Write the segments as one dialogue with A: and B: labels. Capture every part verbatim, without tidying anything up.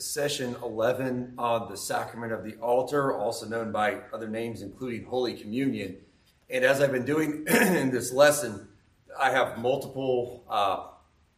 A: session eleven on the sacrament of the altar, also known by other names, including Holy Communion. And as I've been doing in this lesson, I have multiple uh,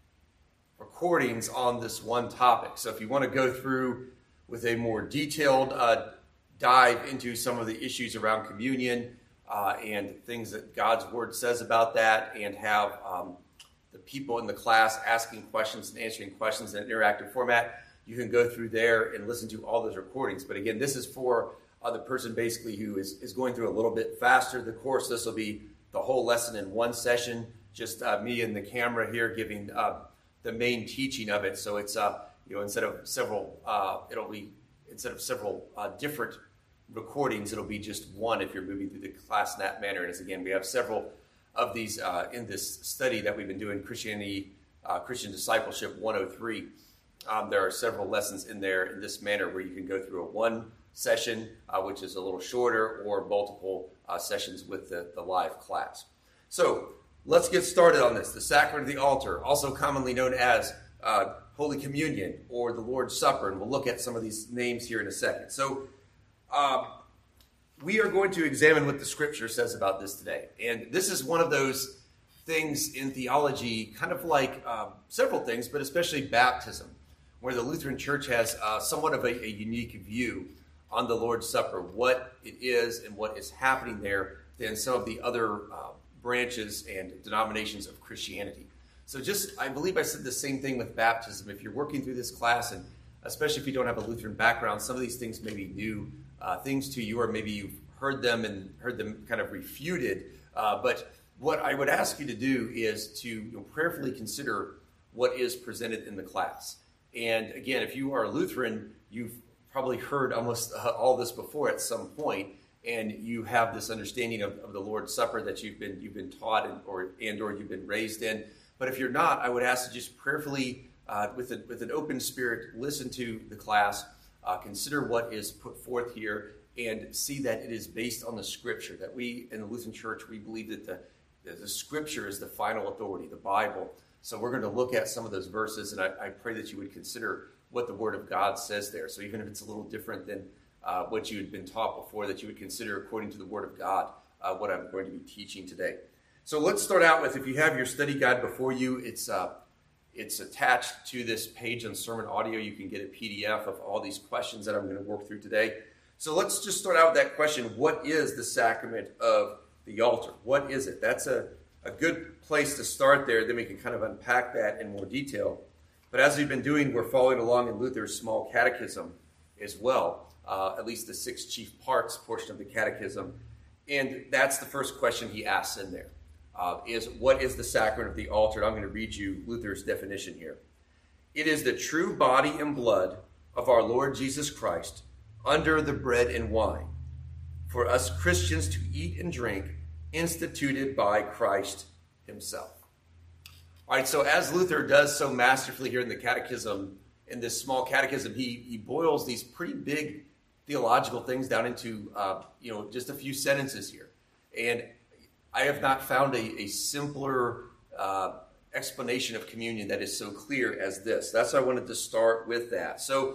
A: recordings on this one topic. So if you want to go through with a more detailed uh, dive into some of the issues around communion uh, and things that God's Word says about that, and have um, the people in the class asking questions and answering questions in an interactive format, you can go through there and listen to all those recordings. But again, this is for uh, the person basically who is, is going through a little bit faster the course. This will be the whole lesson in one session, just uh, me and the camera here giving uh, the main teaching of it. So it's, uh, you know, instead of several, uh, it'll be, instead of several uh, different recordings, it'll be just one if you're moving through the class in that manner. And as again, we have several of these uh, in this study that we've been doing, Christianity, uh, Christian Discipleship one oh three. Um, there are several lessons in there in this manner where you can go through a one session, uh, which is a little shorter, or multiple uh, sessions with the, the live class. So let's get started on this. The sacrament of the altar, also commonly known as uh, Holy Communion or the Lord's Supper, and we'll look at some of these names here in a second. So uh, we are going to examine what the Scripture says about this today. And this is one of those things in theology, kind of like um, several things, but especially baptism, where the Lutheran Church has uh, somewhat of a, a unique view on the Lord's Supper, what it is and what is happening there than some of the other uh, branches and denominations of Christianity. So just, I believe I said the same thing with baptism. If you're working through this class, and especially if you don't have a Lutheran background, some of these things may be new uh, things to you, or maybe you've heard them and heard them kind of refuted. Uh, but what I would ask you to do is to you know, prayerfully consider what is presented in the class. And again, if you are a Lutheran, you've probably heard almost uh, all this before at some point, and you have this understanding of, of the Lord's Supper that you've been you've been taught and or and or you've been raised in. But if you're not, I would ask to just prayerfully, uh, with a, with an open spirit, listen to the class, uh, consider what is put forth here, and see that it is based on the Scripture. That we in the Lutheran Church, we believe that the that the Scripture is the final authority, the Bible. So we're going to look at some of those verses, and I, I pray that you would consider what the Word of God says there. So even if it's a little different than uh, what you had been taught before, that you would consider according to the Word of God uh, what I'm going to be teaching today. So let's start out with, if you have your study guide before you, it's uh, it's attached to this page on sermon audio. You can get a P D F of all these questions that I'm going to work through today. So let's just start out with that question: what is the sacrament of the altar? What is it? That's a A good place to start there. Then we can kind of unpack that in more detail. But as we've been doing, we're following along in Luther's small catechism as well, uh, at least the six chief parts portion of the catechism. And that's the first question he asks in there, uh, is what is the sacrament of the altar? I'm going to read you Luther's definition here. It is the true body and blood of our Lord Jesus Christ under the bread and wine for us Christians to eat and drink, instituted by Christ himself. All right, so as Luther does so masterfully here in the catechism, in this small catechism, he, he boils these pretty big theological things down into, uh, you know, just a few sentences here. And I have not found a, a simpler uh, explanation of communion that is so clear as this. That's why I wanted to start with that. So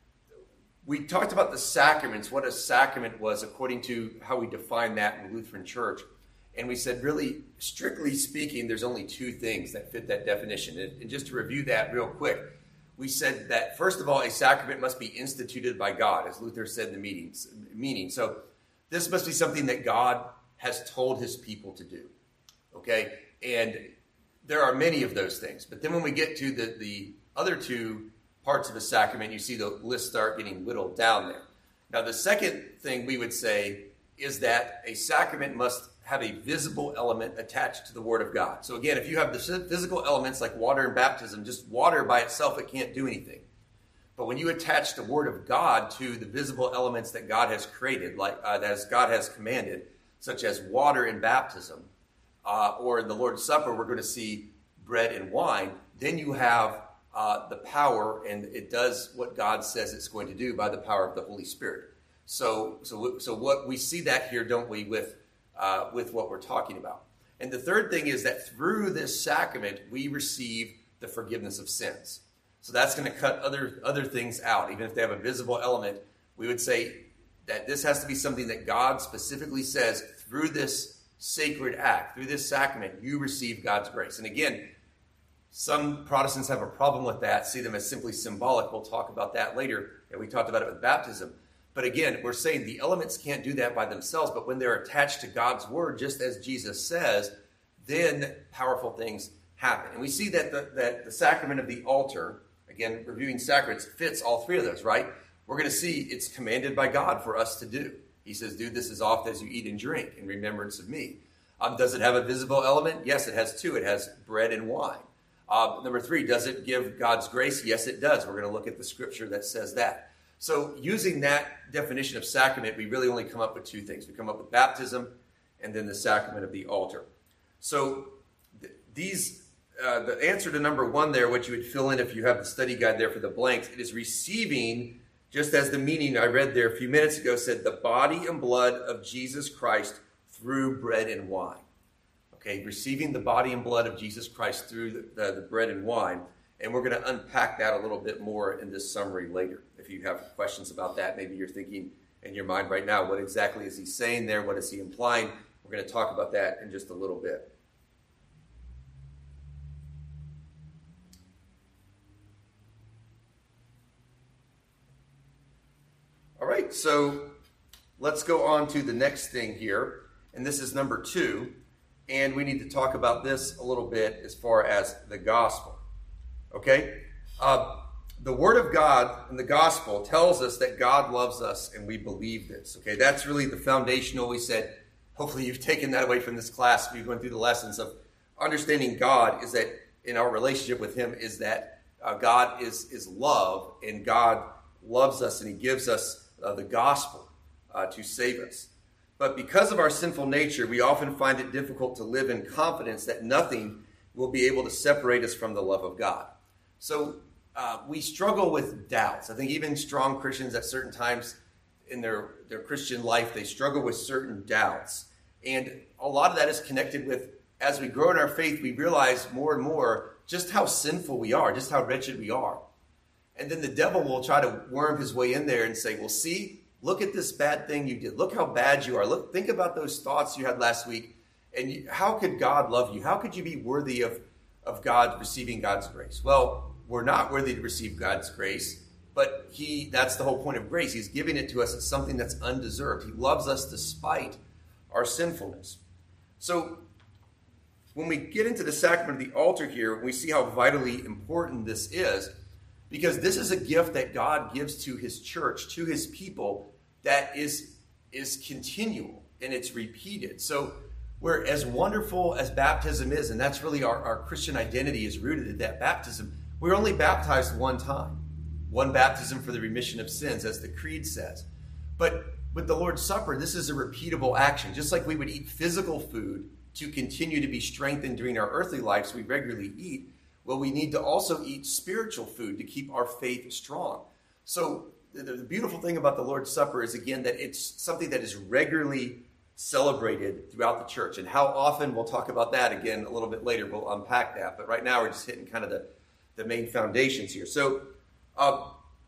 A: we talked about the sacraments, what a sacrament was according to how we define that in the Lutheran Church. And we said, really, strictly speaking, there's only two things that fit that definition. And, and just to review that real quick, we said that, first of all, a sacrament must be instituted by God, as Luther said in the meetings, meaning. So this must be something that God has told his people to do, okay? And there are many of those things. But then when we get to the, the other two parts of a sacrament, you see the list start getting whittled down there. Now, the second thing we would say is that a sacrament must have a visible element attached to the Word of God. So again, if you have the physical elements like water and baptism, just water by itself, it can't do anything. But when you attach the Word of God to the visible elements that God has created, like uh, as God has commanded, such as water and baptism, uh, or in the Lord's Supper, we're going to see bread and wine, then you have uh, the power, and it does what God says it's going to do by the power of the Holy Spirit. So, so, so what we see that here, don't we, with Uh, with what we're talking about. And the third thing is that through this sacrament, we receive the forgiveness of sins. So that's going to cut other, other things out. Even if they have a visible element, we would say that this has to be something that God specifically says through this sacred act, through this sacrament, you receive God's grace. And again, some Protestants have a problem with that, see them as simply symbolic. We'll talk about that later, and we talked about it with baptism. But again, we're saying the elements can't do that by themselves, but when they're attached to God's word, just as Jesus says, then powerful things happen. And we see that the, that the sacrament of the altar, again, reviewing sacraments, fits all three of those, right? We're going to see it's commanded by God for us to do. He says, do this as often as you eat and drink in remembrance of me. Um, does it have a visible element? Yes, it has two. It has bread and wine. Uh, number three, does it give God's grace? Yes, it does. We're going to look at the scripture that says that. So using that definition of sacrament, we really only come up with two things. We come up with baptism and then the sacrament of the altar. So th- these, uh, the answer to number one there, what you would fill in if you have the study guide there for the blanks, it is receiving, just as the meaning I read there a few minutes ago said, the body and blood of Jesus Christ through bread and wine. Okay, receiving the body and blood of Jesus Christ through the, the, the bread and wine. And we're going to unpack that a little bit more in this summary later. If you have questions about that, maybe you're thinking in your mind right now, what exactly is he saying there? What is he implying? We're going to talk about that in just a little bit. All right, so let's go on to the next thing here. And this is number two. And we need to talk about this a little bit as far as the gospel. Okay? Uh, the word of God in the gospel tells us that God loves us and we believe this. Okay? That's really the foundational. We said, hopefully you've taken that away from this class. We've gone through the lessons of understanding God is that in our relationship with him is that uh, God is, is love and God loves us and he gives us uh, the gospel uh, to save us. But because of our sinful nature, we often find it difficult to live in confidence that nothing will be able to separate us from the love of God. So uh, we struggle with doubts. I think even strong Christians at certain times in their, their Christian life, they struggle with certain doubts. And a lot of that is connected with, as we grow in our faith, we realize more and more just how sinful we are, just how wretched we are. And then the devil will try to worm his way in there and say, well, see, look at this bad thing you did. Look how bad you are. Look, think about those thoughts you had last week. And you, how could God love you? How could you be worthy of, of God receiving God's grace? Well, we're not worthy to receive God's grace, but he that's the whole point of grace. He's giving it to us as something that's undeserved. He loves us despite our sinfulness. So when we get into the sacrament of the altar here, we see how vitally important this is, because this is a gift that God gives to his church, to his people, that is, is continual and it's repeated. So we're as wonderful as baptism is, and that's really our, our Christian identity is rooted in that baptism. We're only baptized one time. One baptism for the remission of sins, as the Creed says. But with the Lord's Supper, this is a repeatable action. Just like we would eat physical food to continue to be strengthened during our earthly lives, we regularly eat. Well, we need to also eat spiritual food to keep our faith strong. So the, the beautiful thing about the Lord's Supper is, again, that it's something that is regularly celebrated throughout the church. And how often, we'll talk about that again a little bit later. We'll unpack that. But right now, we're just hitting kind of the, the main foundations here. So, uh,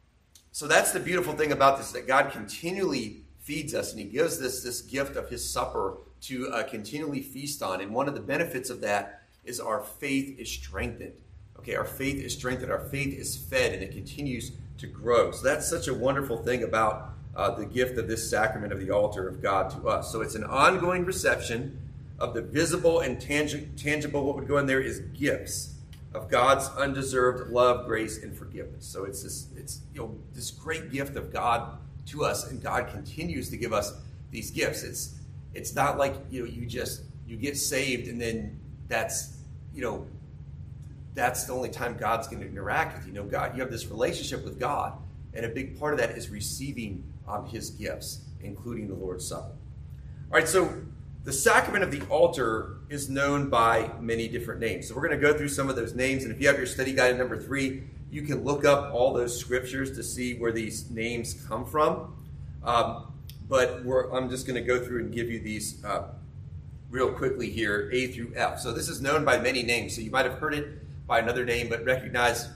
A: so that's the beautiful thing about this, that God continually feeds us, and he gives this, this gift of his supper to uh, continually feast on. And one of the benefits of that is our faith is strengthened. Okay, our faith is strengthened, our faith is fed, and it continues to grow. So that's such a wonderful thing about uh, the gift of this sacrament of the altar of God to us. So it's an ongoing reception of the visible and tangi- tangible. What would go in there is gifts of God's undeserved love, grace, and forgiveness. So it's this, it's you know this great gift of God to us, and God continues to give us these gifts. It's it's not like you know you just you get saved and then that's you know that's the only time God's going to interact with you. You know, God, you have this relationship with God, and a big part of that is receiving um, his gifts, including the Lord's Supper. All right, so the sacrament of the altar is known by many different names. So we're going to go through some of those names, and if you have your study guide at number three, you can look up all those scriptures to see where these names come from. Um, but we're, I'm just going to go through and give you these uh, real quickly here, A through F. So this is known by many names. So you might have heard it by another name, but recognize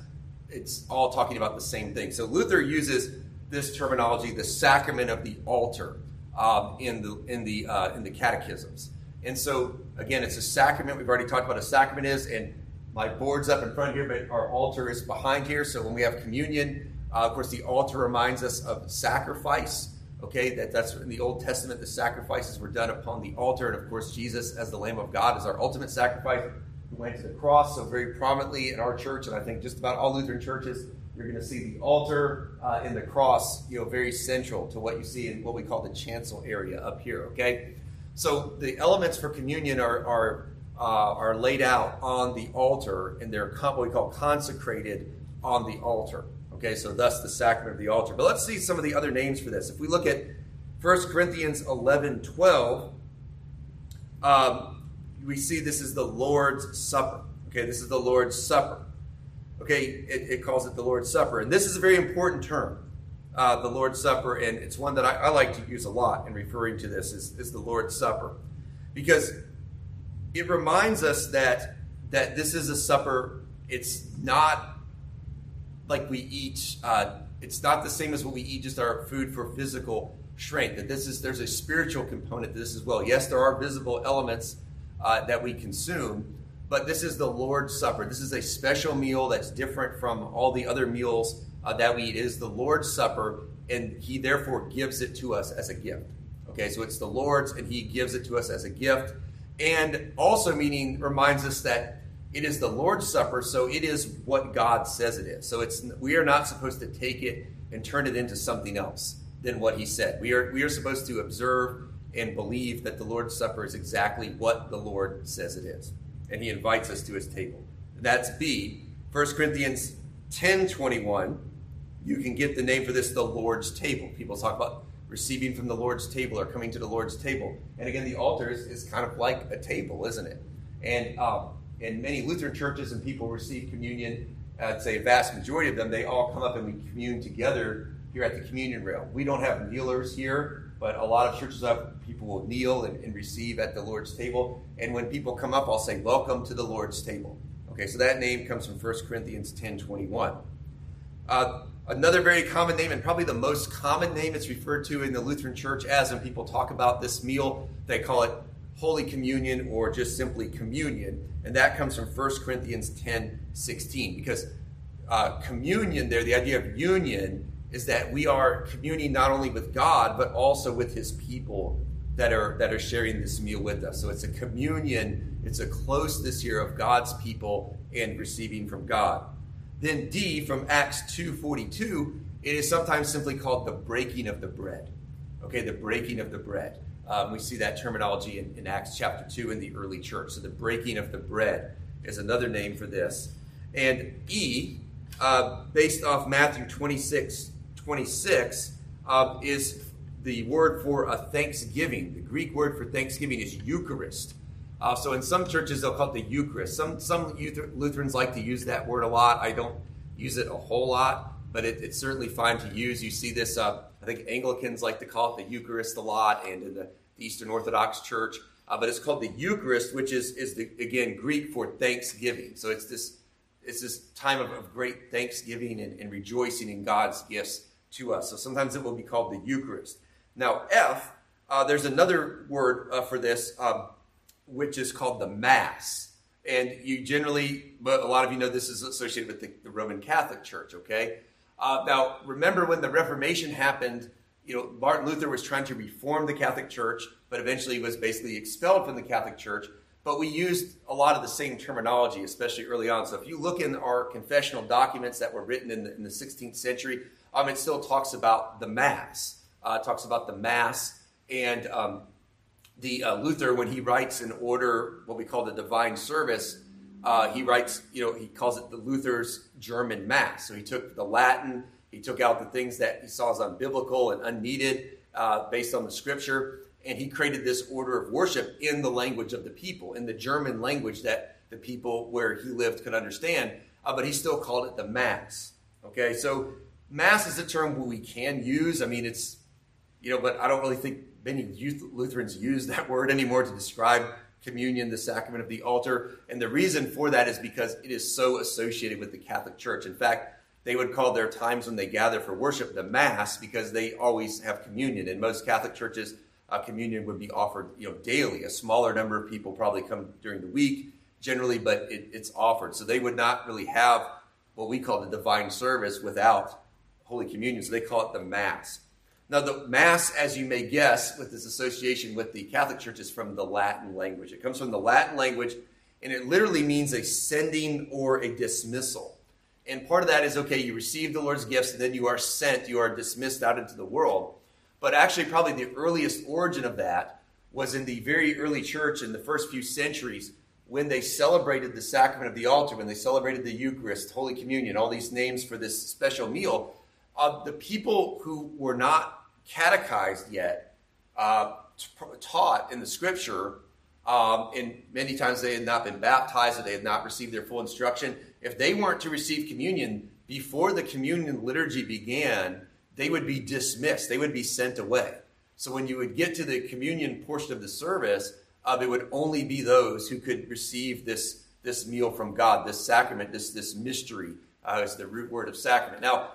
A: it's all talking about the same thing. So Luther uses this terminology, the sacrament of the altar, um, in the in the uh, in the catechisms. And so again, it's a sacrament. We've already talked about what a sacrament is, and my board's up in front here, but our altar is behind here. So when we have communion, uh, of course, the altar reminds us of sacrifice. Okay, that, that's in the Old Testament, the sacrifices were done upon the altar. And of course, Jesus as the Lamb of God is our ultimate sacrifice who went to the cross. So very prominently in our church, and I think just about all Lutheran churches, you're going to see the altar uh, and the cross, you know, very central to what you see in what we call the chancel area up here. Okay, so the elements for communion are are uh, are laid out on the altar, and they're what we call consecrated on the altar. Okay, so thus the sacrament of the altar. But let's see some of the other names for this. If we look at First Corinthians eleven twelve, um, we see this is the Lord's Supper. Okay, this is the Lord's Supper. Okay, it, it calls it the Lord's Supper. And this is a very important term, uh, the Lord's Supper, and it's one that I, I like to use a lot in referring to this, is, is the Lord's Supper. Because it reminds us that, that this is a supper. It's not like we eat, uh, it's not the same as what we eat, just our food for physical strength. That this is, there's a spiritual component to this as well. Yes, there are visible elements uh, that we consume, but this is the Lord's Supper. This is a special meal that's different from all the other meals uh, that we eat. It is the Lord's Supper, and he therefore gives it to us as a gift. Okay, so it's the Lord's, and he gives it to us as a gift. And also meaning, reminds us that it is the Lord's Supper, so it is what God says it is. So it's we are not supposed to take it and turn it into something else than what he said. We are we are supposed to observe and believe that the Lord's Supper is exactly what the Lord says it is. And he invites us to his table. That's B. First Corinthians ten twenty-one, you can get the name for this, the Lord's table. People talk about receiving from the Lord's table or coming to the Lord's table. And again, the altar is, is kind of like a table, isn't it? And um, in many Lutheran churches, and people receive communion, I'd say a vast majority of them, they all come up and we commune together here at the communion rail. We don't have kneelers here, but a lot of churches have people will kneel and, and receive at the Lord's table. And when people come up, I'll say, welcome to the Lord's table. Okay, so that name comes from First Corinthians ten twenty-one. Uh, another very common name, and probably the most common name it's referred to in the Lutheran Church as when people talk about this meal, they call it Holy Communion or just simply communion. And that comes from First Corinthians ten sixteen, because uh, communion there, the idea of union, is that we are communing not only with God, but also with his people that are that are sharing this meal with us. So it's a communion, it's a closeness here of God's people and receiving from God. Then D, from Acts two forty-two, it is sometimes simply called the breaking of the bread. Okay, the breaking of the bread. Um, we see that terminology in, in Acts chapter two in the early church. So the breaking of the bread is another name for this. And E, uh, based off Matthew twenty-six twenty-six, uh, is the word for a thanksgiving. The Greek word for thanksgiving is Eucharist. Uh, so in some churches, they'll call it the Eucharist. Some some Lutherans like to use that word a lot. I don't use it a whole lot, but it, it's certainly fine to use. You see this, uh, I think Anglicans like to call it the Eucharist a lot, and in the, the Eastern Orthodox Church. Uh, but it's called the Eucharist, which is, is the, again, Greek for thanksgiving. So it's this it's this time of, of great thanksgiving and, and rejoicing in God's gifts to us. So sometimes it will be called the Eucharist. Now, F, uh, there's another word uh, for this, uh, which is called the Mass. And you generally, but a lot of you know this is associated with the, the Roman Catholic Church, okay? Uh, now, remember when the Reformation happened, you know, Martin Luther was trying to reform the Catholic Church, but eventually was basically expelled from the Catholic Church. But we used a lot of the same terminology, especially early on. So if you look in our confessional documents that were written in the, in the sixteenth century, um, it still talks about the Mass. Uh, it talks about the Mass. And um, the uh, Luther, when he writes an order, what we call the Divine Service, uh, he writes, you know, he calls it the Luther's German Mass. So he took the Latin, he took out the things that he saw as unbiblical and unneeded uh, based on the Scripture, and he created this order of worship in the language of the people, in the German language that the people where he lived could understand, uh, but he still called it the Mass. Okay, so Mass is a term we can use. I mean, it's, you know, but I don't really think many youth Lutherans use that word anymore to describe communion, the sacrament of the altar. And the reason for that is because it is so associated with the Catholic Church. In fact, they would call their times when they gather for worship the Mass, because they always have communion. In most Catholic churches, uh, communion would be offered, you know, daily. A smaller number of people probably come during the week, generally, but it, it's offered. So they would not really have what we call the divine service without Holy Communion. So they call it the Mass. Now, the Mass, as you may guess, with this association with the Catholic Church, is from the Latin language. It comes from the Latin language, and it literally means a sending or a dismissal. And part of that is, okay, you receive the Lord's gifts, and then you are sent, you are dismissed out into the world. But actually, probably the earliest origin of that was in the very early church in the first few centuries, when they celebrated the sacrament of the altar, when they celebrated the Eucharist, Holy Communion, all these names for this special meal. Uh, the people who were not catechized yet, uh, t- taught in the Scripture, um, and many times they had not been baptized or they had not received their full instruction. If they weren't to receive communion before the communion liturgy began, they would be dismissed. They would be sent away. So when you would get to the communion portion of the service, uh, it would only be those who could receive this, this meal from God, this sacrament, this, this mystery. Uh, is the root word of sacrament. Now,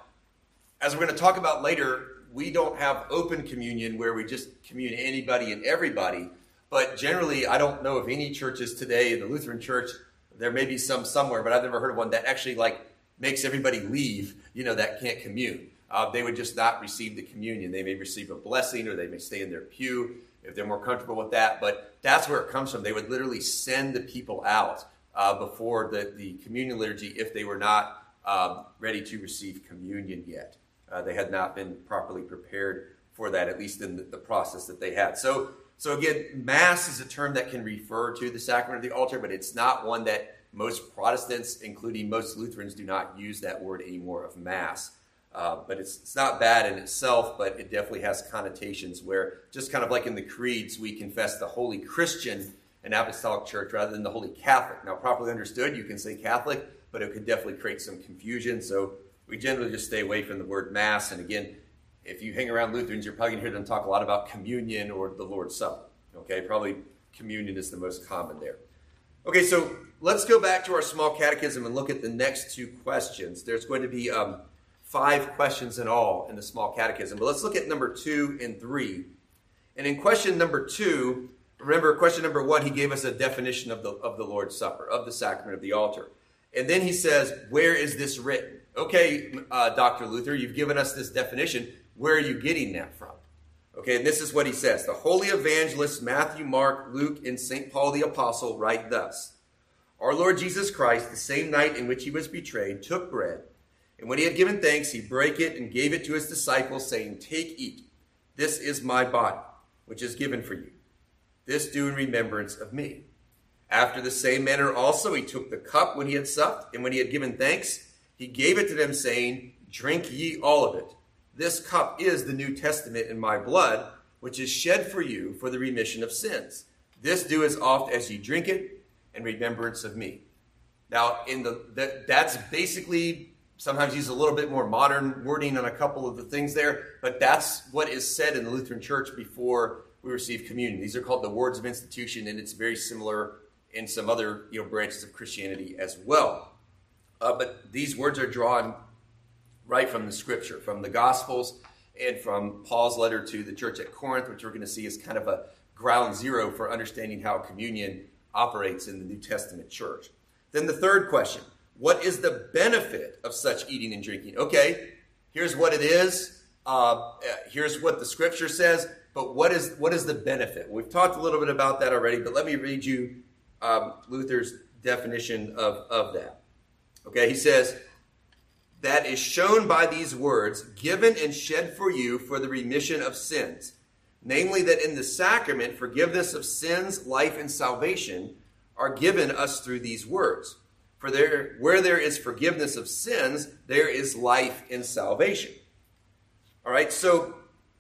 A: as we're going to talk about later, we don't have open communion where we just commune anybody and everybody. But generally, I don't know of any churches today in the Lutheran Church. There may be some somewhere, but I've never heard of one that actually like makes everybody leave, you know, that can't commune. Uh, they would just not receive the communion. They may receive a blessing, or they may stay in their pew if they're more comfortable with that. But that's where it comes from. They would literally send the people out uh, before the, the communion liturgy if they were not um, ready to receive communion yet. Uh, they had not been properly prepared for that, at least in the, the process that they had. So, so again, Mass is a term that can refer to the sacrament of the altar, but it's not one that most Protestants, including most Lutherans, do not use that word anymore of Mass. Uh, but it's, it's not bad in itself, but it definitely has connotations where, just kind of like in the creeds, we confess the Holy Christian and Apostolic Church rather than the Holy Catholic. Now, properly understood, you can say Catholic, but it could definitely create some confusion. So we generally just stay away from the word Mass. And again, if you hang around Lutherans, you're probably going to hear them talk a lot about communion or the Lord's Supper. Okay, probably communion is the most common there. Okay, so let's go back to our small catechism and look at the next two questions. There's going to be um, five questions in all in the small catechism. But let's look at number two and three. And in question number two, remember question number one, he gave us a definition of the, of the Lord's Supper, of the sacrament of the altar. And then he says, where is this written? Okay, uh, Doctor Luther, you've given us this definition. Where are you getting that from? Okay, and this is what he says. The holy evangelists Matthew, Mark, Luke, and Saint Paul the Apostle write thus. Our Lord Jesus Christ, the same night in which he was betrayed, took bread, and when he had given thanks, he brake it and gave it to his disciples, saying, Take, eat. This is my body, which is given for you. This do in remembrance of me. After the same manner also he took the cup when he had supped, and when he had given thanks, he gave it to them, saying, Drink ye all of it. This cup is the New Testament in my blood, which is shed for you for the remission of sins. This do as oft as ye drink it in remembrance of me. Now, in the that, that's basically, sometimes use a little bit more modern wording on a couple of the things there, but that's what is said in the Lutheran Church before we receive communion. These are called the words of institution, and it's very similar in some other you know branches of Christianity as well. Uh, but these words are drawn right from the Scripture, from the Gospels, and from Paul's letter to the church at Corinth, which we're going to see is kind of a ground zero for understanding how communion operates in the New Testament church. Then the third question, what is the benefit of such eating and drinking? Okay, here's what it is. Uh, here's what the Scripture says, but what is what is the benefit? We've talked a little bit about that already, but let me read you um, Luther's definition of, of that. Okay, he says, that is shown by these words, given and shed for you for the remission of sins. Namely, that in the sacrament, forgiveness of sins, life, and salvation are given us through these words. For there, where there is forgiveness of sins, there is life and salvation. All right, so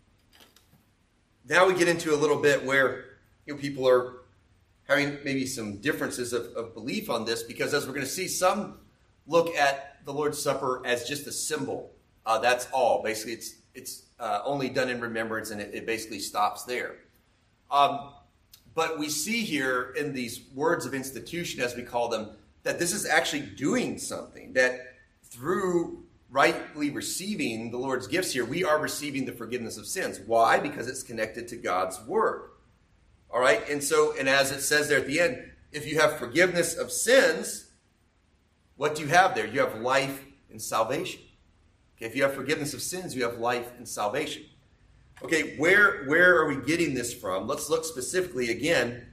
A: now we get into a little bit where you know, people are having maybe some differences of, of belief on this, because as we're going to see, some look at the Lord's Supper as just a symbol. Uh, that's all. Basically, it's it's uh, only done in remembrance, and it, it basically stops there. Um, but we see here in these words of institution, as we call them, that this is actually doing something. That through rightly receiving the Lord's gifts here, we are receiving the forgiveness of sins. Why? Because it's connected to God's word. All right? And so, and as it says there at the end, if you have forgiveness of sins, what do you have there? You have life and salvation. Okay, if you have forgiveness of sins, you have life and salvation. Okay, where, where are we getting this from? Let's look specifically again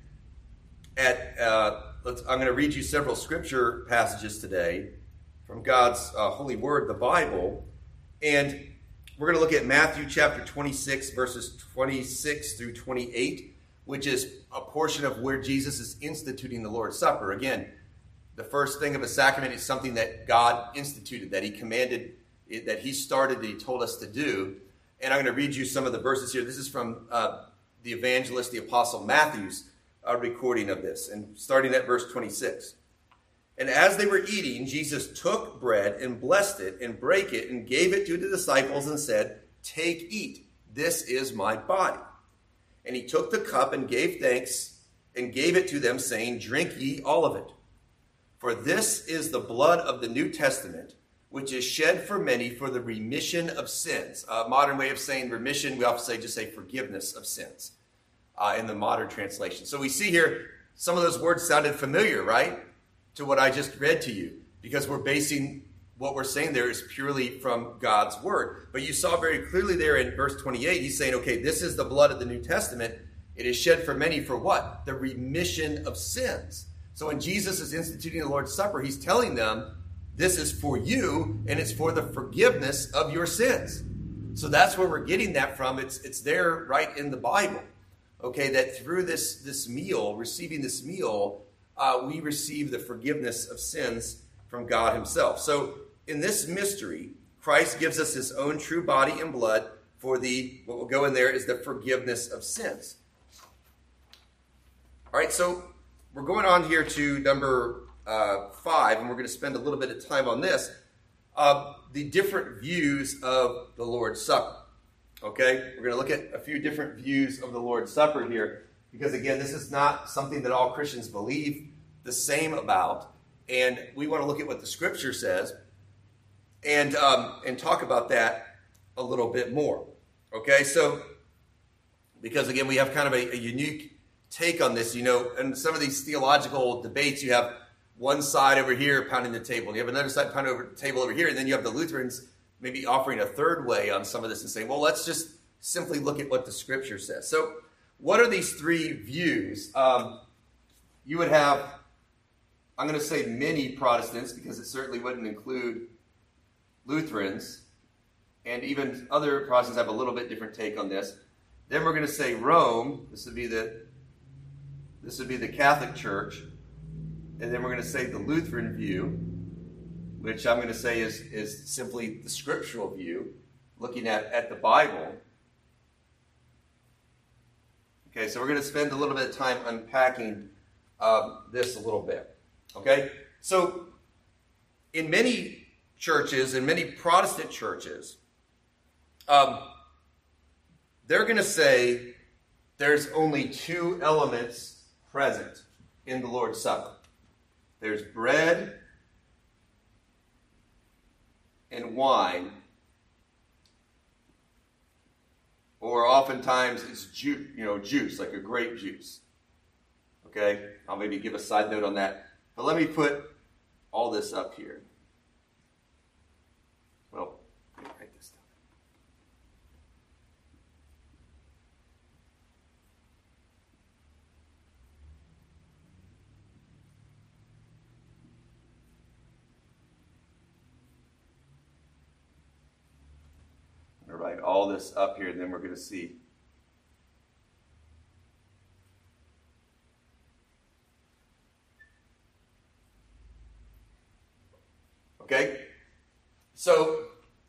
A: at, uh, let's, I'm going to read you several scripture passages today from God's uh, holy word, the Bible. And we're going to look at Matthew chapter twenty-six, verses twenty-six through twenty-eight, which is a portion of where Jesus is instituting the Lord's Supper. Again, the first thing of a sacrament is something that God instituted, that he commanded, that he started, that he told us to do. And I'm going to read you some of the verses here. This is from uh, the evangelist, the apostle Matthew's uh, recording of this, and starting at verse twenty-six. And as they were eating, Jesus took bread and blessed it and brake it and gave it to the disciples and said, "Take, eat. This is my body." And he took the cup and gave thanks and gave it to them, saying, "Drink ye all of it. For this is the blood of the New Testament, which is shed for many for the remission of sins." A modern way of saying remission, we often say, just say forgiveness of sins uh, in the modern translation. So we see here, some of those words sounded familiar, right, to what I just read to you, because we're basing what we're saying there is purely from God's word. But you saw very clearly there in verse twenty-eight, he's saying, okay, this is the blood of the New Testament. It is shed for many for what? The remission of sins. So when Jesus is instituting the Lord's Supper, he's telling them, this is for you, and it's for the forgiveness of your sins. So that's where we're getting that from. It's it's there right in the Bible. Okay, that through this, this meal, receiving this meal, uh, we receive the forgiveness of sins from God himself. So in this mystery, Christ gives us his own true body and blood for the, what will go in there is the forgiveness of sins. All right, so we're going on here to number uh, five, and we're going to spend a little bit of time on this. Uh, the different views of the Lord's Supper. Okay, we're going to look at a few different views of the Lord's Supper here, because again, this is not something that all Christians believe the same about, and we want to look at what the Scripture says, and um, and talk about that a little bit more. Okay, so because again, we have kind of a, a unique take on this, you know, and some of these theological debates, you have one side over here pounding the table, and you have another side pounding over the table over here, and then you have the Lutherans maybe offering a third way on some of this and saying, well, let's just simply look at what the Scripture says. So what are these three views? Um, you would have, I'm going to say many Protestants, because it certainly wouldn't include Lutherans, and even other Protestants have a little bit different take on this. Then we're going to say Rome. This would be the this would be the Catholic Church, and then we're going to say the Lutheran view, which I'm going to say is is simply the scriptural view, looking at at the Bible. Okay, so we're going to spend a little bit of time unpacking um, this a little bit. Okay, so in many churches, in many Protestant churches, um, they're going to say there's only two elements present in the Lord's Supper. There's bread and wine, or oftentimes it's juice, you know, juice, like a grape juice. Okay, I'll maybe give a side note on that. But let me put all this up here. Well, let me write this down. I'm going to write all this up here, and then we're going to see. Okay, so,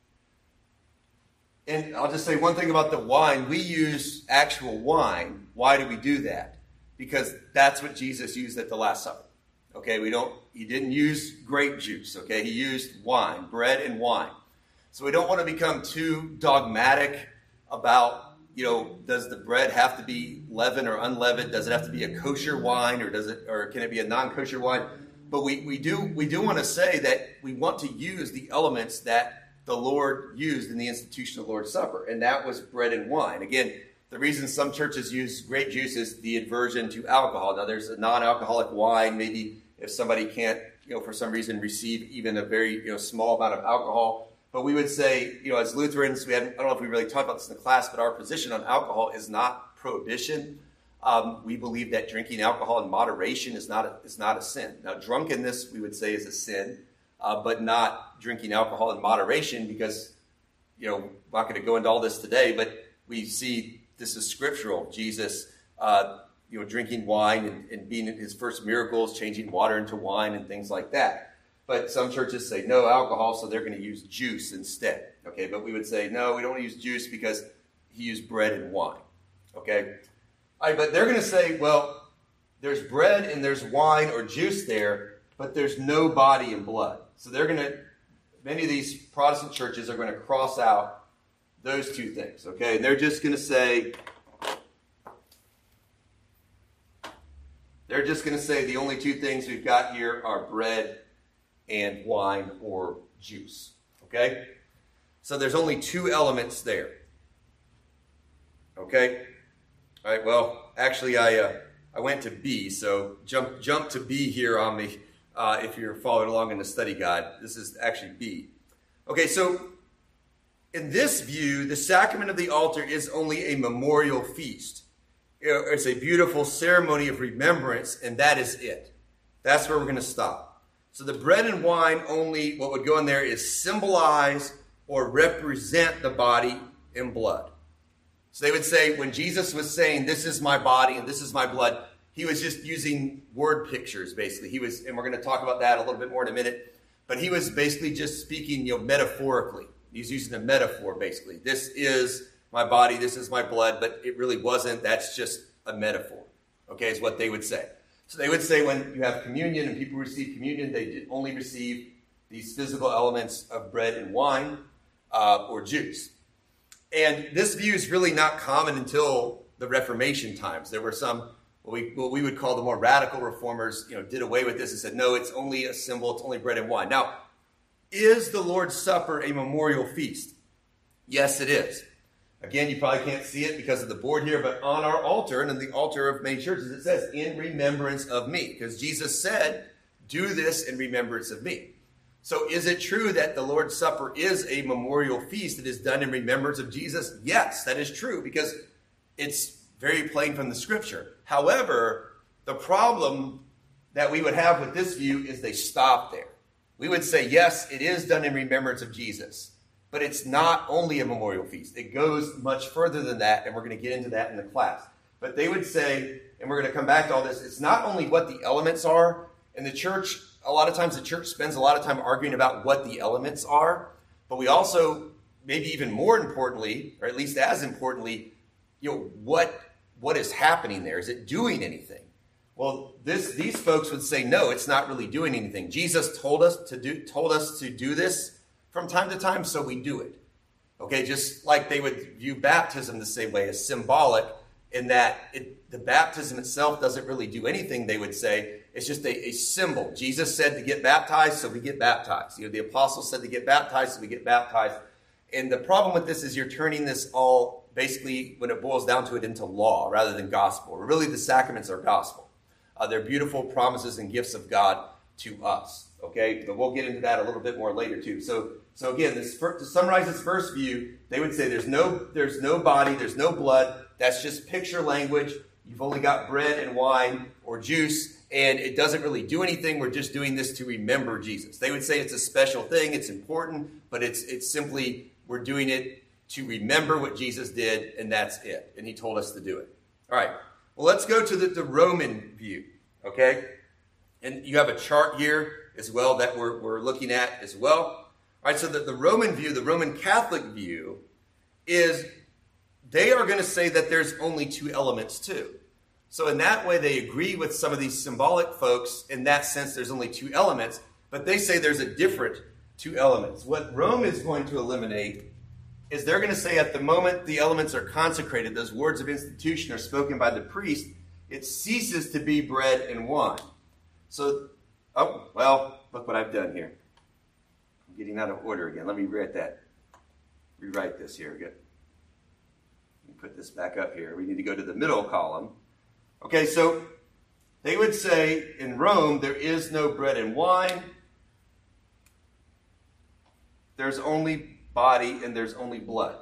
A: and I'll just say one thing about the wine. We use actual wine. Why do we do that? Because that's what Jesus used at the Last Supper. Okay, we don't, he didn't use grape juice, okay? He used wine, bread and wine. So we don't want to become too dogmatic about, you know, does the bread have to be leavened or unleavened? Does it have to be a kosher wine, or does it, or can it be a non-kosher wine? But we, we do we do want to say that we want to use the elements that the Lord used in the institution of the Lord's Supper, and that was bread and wine. Again, the reason some churches use grape juice is the aversion to alcohol. Now, there's a non-alcoholic wine. Maybe if somebody can't, you know, for some reason receive even a very, you know, small amount of alcohol. But we would say, you know, as Lutherans, we haven't, I don't know if we really talked about this in the class, but our position on alcohol is not prohibition. Um, we believe that drinking alcohol in moderation is not a, is not a sin. Now, drunkenness, we would say, is a sin, uh, but not drinking alcohol in moderation because, you know, I'm not going to go into all this today, but we see this is scriptural. Jesus, uh, you know, drinking wine and, and being in his first miracles, changing water into wine and things like that. But some churches say no alcohol, so they're going to use juice instead. Okay, but we would say, no, we don't want to use juice because he used bread and wine. Okay? All right, but they're going to say, well, there's bread and there's wine or juice there, but there's no body and blood. So they're going to, many of these Protestant churches are going to cross out those two things. Okay, and they're just going to say, they're just going to say the only two things we've got here are bread and wine or juice. Okay? So there's only two elements there. Okay? All right, well, actually I uh, I went to B, so jump jump to B here on me uh, if you're following along in the study guide. This is actually B. Okay, so in this view, the sacrament of the altar is only a memorial feast. It's a beautiful ceremony of remembrance, and that is it. That's where we're going to stop. So the bread and wine only, what would go in there is symbolize or represent the body and blood. So they would say when Jesus was saying, this is my body and this is my blood, he was just using word pictures, basically. He was, and we're going to talk about that a little bit more in a minute, but he was basically just speaking, you know, metaphorically. He's using a metaphor, basically. This is my body, this is my blood, but it really wasn't. That's just a metaphor, okay, is what they would say. So they would say when you have communion and people receive communion, they only receive these physical elements of bread and wine uh, or juice. And this view is really not common until the Reformation times. There were some, what we, what we would call the more radical reformers, you know, did away with this and said, no, it's only a symbol, it's only bread and wine. Now, is the Lord's Supper a memorial feast? Yes, it is. Again, you probably can't see it because of the board here, but on our altar, and in the altar of many churches, it says, in remembrance of me. Because Jesus said, do this in remembrance of me. So is it true that the Lord's Supper is a memorial feast that is done in remembrance of Jesus? Yes, that is true because it's very plain from the scripture. However, the problem that we would have with this view is they stop there. We would say, yes, it is done in remembrance of Jesus. But it's not only a memorial feast. It goes much further than that, and we're going to get into that in the class. But they would say, and we're going to come back to all this, it's not only what the elements are. In the church, a lot of times the church spends a lot of time arguing about what the elements are. But we also, maybe even more importantly, or at least as importantly, you know, what, what is happening there? Is it doing anything? Well, this, these folks would say, no, it's not really doing anything. Jesus told us to do, told us to do this from time to time, so we do it. Okay, just like they would view baptism the same way, as symbolic, in that it, the baptism itself doesn't really do anything, they would say. It's just a, a symbol. Jesus said to get baptized, so we get baptized. You know, the apostles said to get baptized, so we get baptized. And the problem with this is you're turning this all, basically, when it boils down to it, into law rather than gospel. Really, the sacraments are gospel. Uh, they're beautiful promises and gifts of God to us. Okay, but we'll get into that a little bit more later too. So, so again, this first, to summarize this first view, they would say there's no, there's no body, there's no blood. That's just picture language. You've only got bread and wine or juice, and it doesn't really do anything. We're just doing this to remember Jesus. They would say it's a special thing, it's important, but it's it's simply we're doing it to remember what Jesus did, and that's it. And he told us to do it. All right. Well, let's go to the, the Roman view. Okay, and you have a chart here as well that we're, we're looking at as well. All right, so the, the Roman view, the Roman Catholic view, is they are going to say that there's only two elements too. So in that way, they agree with some of these symbolic folks. In that sense, there's only two elements, but they say there's a different two elements. What Rome is going to eliminate is they're going to say at the moment the elements are consecrated, those words of institution are spoken by the priest, it ceases to be bread and wine. So, oh, well, look what I've done here. I'm getting out of order again. Let me rewrite that. Rewrite this here. Good. Let me put this back up here. We need to go to the middle column. Okay, so they would say in Rome, there is no bread and wine. There's only body and there's only blood.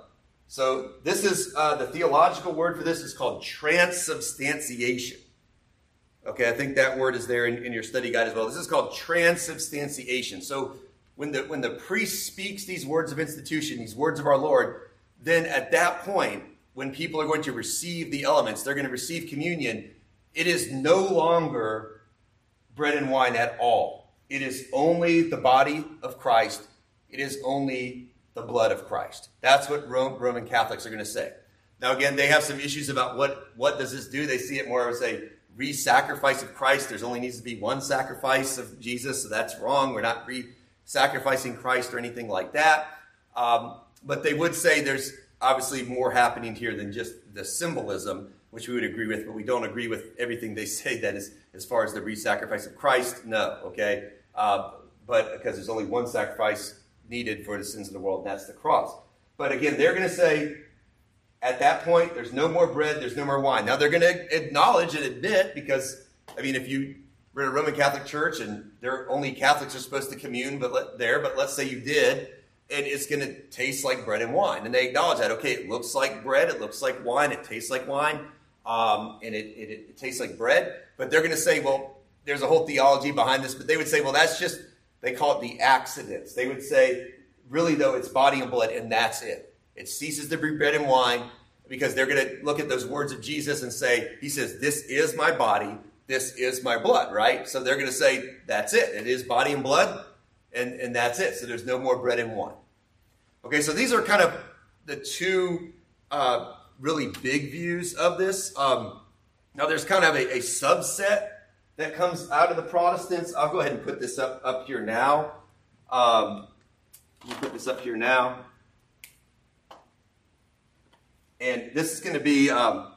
A: So this is, uh, the theological word for this is called transubstantiation. Okay, I think that word is there in, in your study guide as well. This is called transubstantiation. So when the, when the priest speaks these words of institution, these words of our Lord, then at that point, when people are going to receive the elements, they're going to receive communion, it is no longer bread and wine at all. It is only the body of Christ. It is only the blood of Christ. That's what Rome, Roman Catholics are going to say. Now, again, they have some issues about what, what does this do. They see it more as a re-sacrifice of Christ. There's only needs to be one sacrifice of Jesus, so that's wrong. We're not re-sacrificing Christ or anything like that. Um, but they would say there's obviously more happening here than just the symbolism, which we would agree with, but we don't agree with everything they say that is as far as the re-sacrifice of Christ. No, okay? Uh, but because there's only one sacrifice needed for the sins of the world, and that's the cross. But again, they're going to say, at that point, there's no more bread, there's no more wine. Now, they're going to acknowledge and admit, because, I mean, if you were in a Roman Catholic church and there only Catholics are supposed to commune but let, there, but let's say you did, and it's going to taste like bread and wine. And they acknowledge that, okay, it looks like bread, it looks like wine, it tastes like wine, um, and it, it, it tastes like bread. But they're going to say, well, there's a whole theology behind this, but they would say, well, that's just, they call it the accidents. They would say, really, though, it's body and blood, and that's it. It ceases to be bread and wine, because they're going to look at those words of Jesus and say, he says, this is my body, this is my blood, right? So they're going to say, that's it. It is body and blood, and, and that's it. So there's no more bread and wine. Okay, so these are kind of the two uh, really big views of this. Um, now, there's kind of a, a subset that comes out of the Protestants. I'll go ahead and put this up, up here now. Um, let me put this up here now. And this is going to be, um,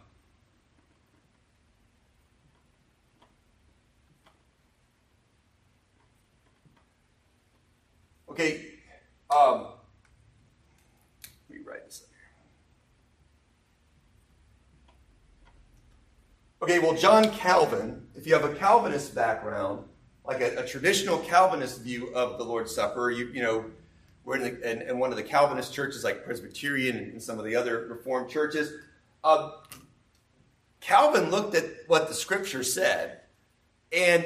A: okay, um, let me write this up here. Okay, well, John Calvin, if you have a Calvinist background, like a, a traditional Calvinist view of the Lord's Supper, you, you know, we're in, the, in, in one of the Calvinist churches like Presbyterian and some of the other Reformed churches. Uh, Calvin looked at what the Scripture said, and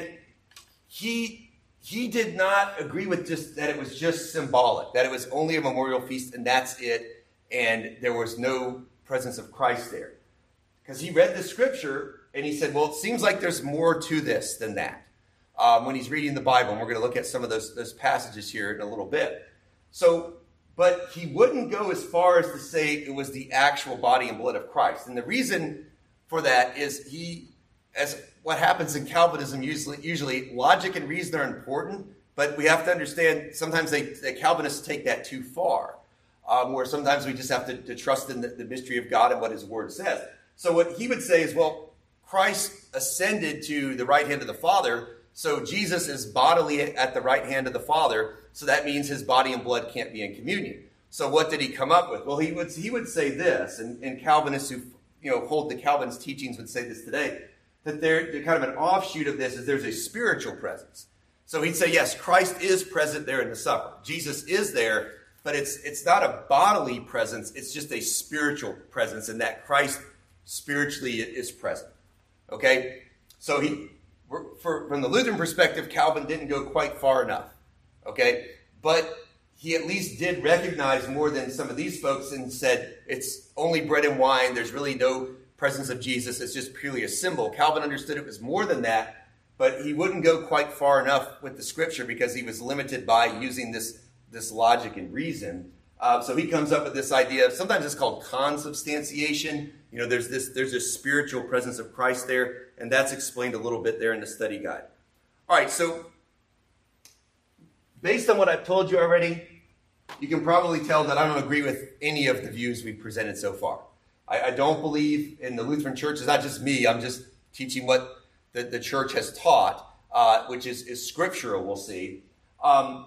A: he he did not agree with just that it was just symbolic, that it was only a memorial feast and that's it, and there was no presence of Christ there. Because he read the Scripture and he said, well, it seems like there's more to this than that. Um, when he's reading the Bible, and we're going to look at some of those, those passages here in a little bit. So, but he wouldn't go as far as to say it was the actual body and blood of Christ. And the reason for that is he, as what happens in Calvinism, usually, usually logic and reason are important, but we have to understand sometimes they, the Calvinists take that too far, um, where sometimes we just have to, to trust in the, the mystery of God and what his word says. So what he would say is, well, Christ ascended to the right hand of the Father, so Jesus is bodily at the right hand of the Father, so that means his body and blood can't be in communion. So what did he come up with? Well, he would he would say this, and, and Calvinists who you know hold the Calvinist teachings would say this today, that they're, they're kind of an offshoot of this is there's a spiritual presence. So he'd say, yes, Christ is present there in the supper. Jesus is there, but it's it's not a bodily presence. It's just a spiritual presence, and that Christ spiritually is present. Okay? So he, for, from the Lutheran perspective, Calvin didn't go quite far enough. Okay? But he at least did recognize more than some of these folks and said, it's only bread and wine. There's really no presence of Jesus. It's just purely a symbol. Calvin understood it was more than that, but he wouldn't go quite far enough with the Scripture because he was limited by using this, this logic and reason. Uh, so he comes up with this idea. Sometimes it's called consubstantiation. You know, there's this there's this spiritual presence of Christ there, and that's explained a little bit there in the study guide. All right, so based on what I've told you already, you can probably tell that I don't agree with any of the views we've presented so far. I, I don't believe in the Lutheran Church. It's not just me. I'm just teaching what the, the church has taught, uh, which is, is scriptural, we'll see. Um,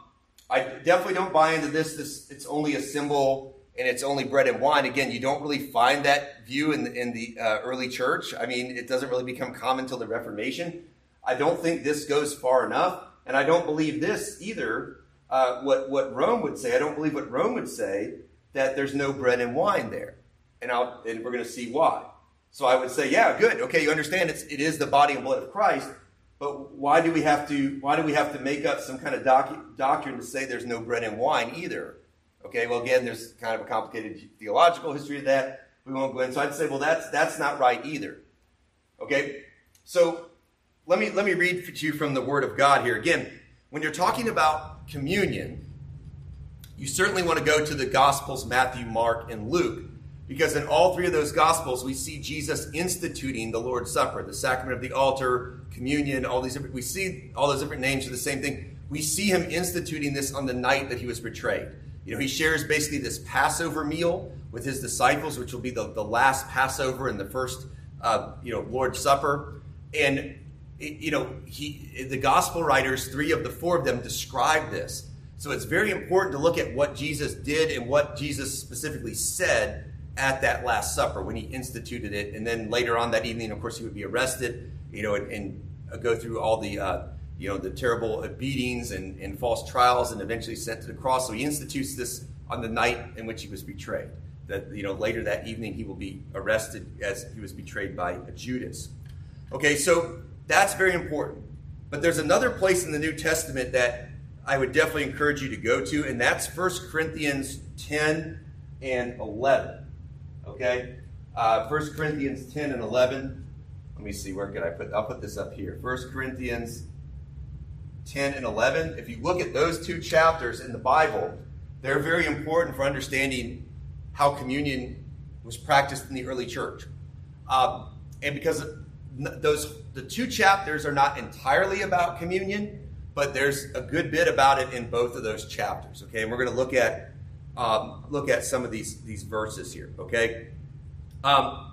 A: I definitely don't buy into this. This it's only a symbol and it's only bread and wine. Again, you don't really find that view in the, in the uh, early church. I mean, it doesn't really become common till the Reformation. I don't think this goes far enough, and I don't believe this either. Uh, what what Rome would say, I don't believe what Rome would say, that there's no bread and wine there, and I'll and we're going to see why. So I would say, yeah, good, okay, you understand it's it is the body and blood of Christ, but why do we have to why do we have to make up some kind of doc, doctrine to say there's no bread and wine either? Okay, well again, there's kind of a complicated theological history of that. We won't go in. So I'd say, well, that's that's not right either. Okay, so let me let me read to you from the Word of God here again. When you're talking about communion, you certainly want to go to the Gospels, Matthew, Mark, and Luke, because in all three of those Gospels, we see Jesus instituting the Lord's Supper, the sacrament of the altar, communion, all these different, we see all those different names for the same thing. We see him instituting this on the night that he was betrayed. You know, he shares basically this Passover meal with his disciples, which will be the, the last Passover and the first, uh, you know, Lord's Supper. And you know, he, the gospel writers, three of the four of them describe this. So it's very important to look at what Jesus did and what Jesus specifically said at that Last Supper when he instituted it. And then later on that evening, of course, he would be arrested, you know, and, and go through all the, uh, you know, the terrible beatings and, and false trials and eventually sent to the cross. So he institutes this on the night in which he was betrayed. That, you know, later that evening he will be arrested as he was betrayed by Judas. Okay, so that's very important. But there's another place in the New Testament that I would definitely encourage you to go to, and that's First Corinthians ten and eleven. Okay? Uh, First Corinthians ten and eleven. Let me see, where could I put, I'll put this up here. First Corinthians ten and eleven. If you look at those two chapters in the Bible, they're very important for understanding how communion was practiced in the early church. Um, and because those the two chapters are not entirely about communion, but there's a good bit about it in both of those chapters. Okay, and we're going to look at um, look at some of these these verses here. Okay, um,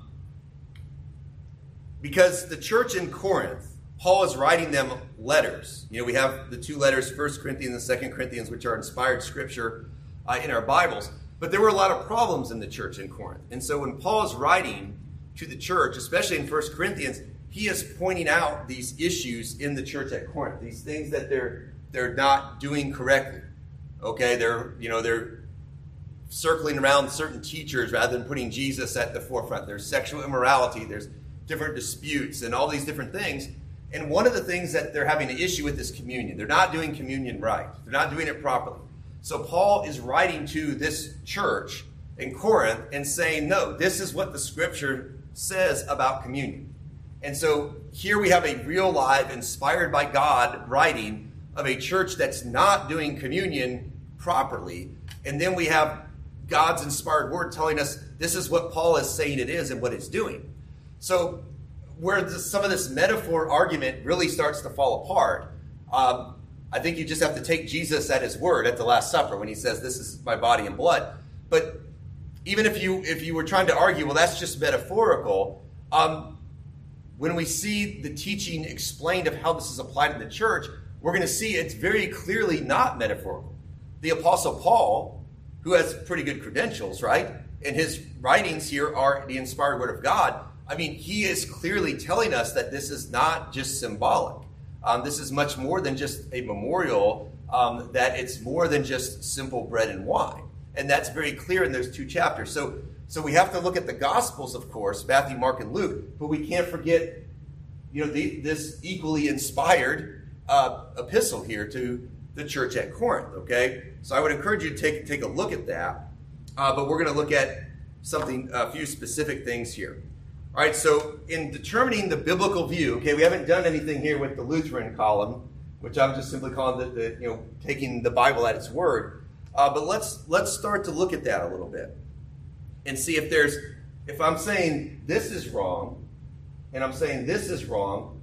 A: because the church in Corinth, Paul is writing them letters. You know, we have the two letters, First Corinthians and Second Corinthians, which are inspired scripture uh, in our Bibles. But there were a lot of problems in the church in Corinth, and so when Paul is writing to the church, especially in First Corinthians, he is pointing out these issues in the church at Corinth, these things that they're they're not doing correctly. Okay, they're you know they're circling around certain teachers rather than putting Jesus at the forefront. There's sexual immorality, there's different disputes, and all these different things. And one of the things that they're having an issue with is communion. They're not doing communion right. They're not doing it properly. So Paul is writing to this church in Corinth and saying, no, this is what the scripture says about communion. And so here we have a real live, inspired by God writing of a church that's not doing communion properly. And then we have God's inspired word telling us this is what Paul is saying it is and what it's doing. So where this, some of this metaphor argument really starts to fall apart, um, I think you just have to take Jesus at his word at the Last Supper when he says, this is my body and blood. But even if you if you were trying to argue, well, that's just metaphorical, um, when we see the teaching explained of how this is applied in the church, we're going to see it's very clearly not metaphorical. The Apostle Paul, who has pretty good credentials, right? And his writings here are the inspired word of God. I mean, he is clearly telling us that this is not just symbolic. Um, this is much more than just a memorial, um, that it's more than just simple bread and wine. And that's very clear in those two chapters. So So we have to look at the Gospels, of course, Matthew, Mark, and Luke, but we can't forget, you know, the, this equally inspired uh, epistle here to the church at Corinth, okay? So I would encourage you to take, take a look at that, uh, but we're going to look at something, a few specific things here. All right, so in determining the biblical view, okay, we haven't done anything here with the Lutheran column, which I'm just simply calling the, the you know, taking the Bible at its word, uh, but let's let's start to look at that a little bit. And see if there's, if I'm saying this is wrong, and I'm saying this is wrong,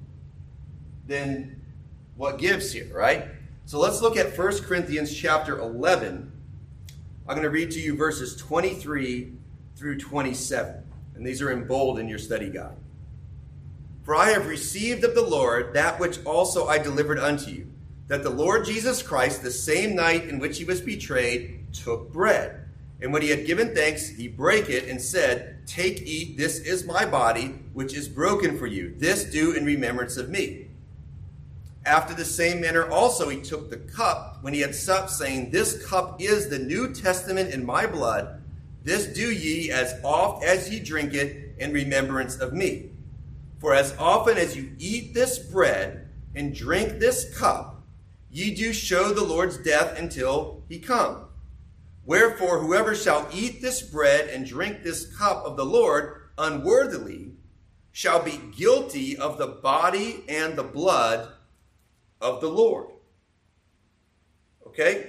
A: then what gives here, right? So let's look at First Corinthians chapter eleven. I'm going to read to you verses twenty-three through twenty-seven. And these are in bold in your study guide. For I have received of the Lord that which also I delivered unto you, that the Lord Jesus Christ, the same night in which he was betrayed, took bread. And when he had given thanks, he brake it and said, "Take, eat, this is my body, which is broken for you. This do in remembrance of me." After the same manner also he took the cup when he had supped, saying, "This cup is the New Testament in my blood. This do ye as oft as ye drink it in remembrance of me. For as often as you eat this bread and drink this cup, ye do show the Lord's death until he come. Wherefore, whoever shall eat this bread and drink this cup of the Lord unworthily shall be guilty of the body and the blood of the Lord." Okay?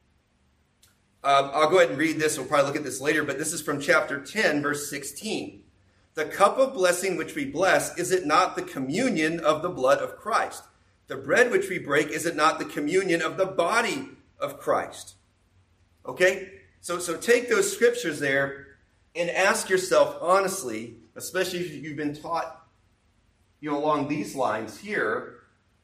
A: Um, I'll go ahead and read this. We'll probably look at this later, but this is from chapter ten, verse sixteen. "The cup of blessing which we bless, is it not the communion of the blood of Christ? The bread which we break, is it not the communion of the body of Christ?" Okay? So, so take those scriptures there and ask yourself honestly, especially if you've been taught, you know, along these lines here,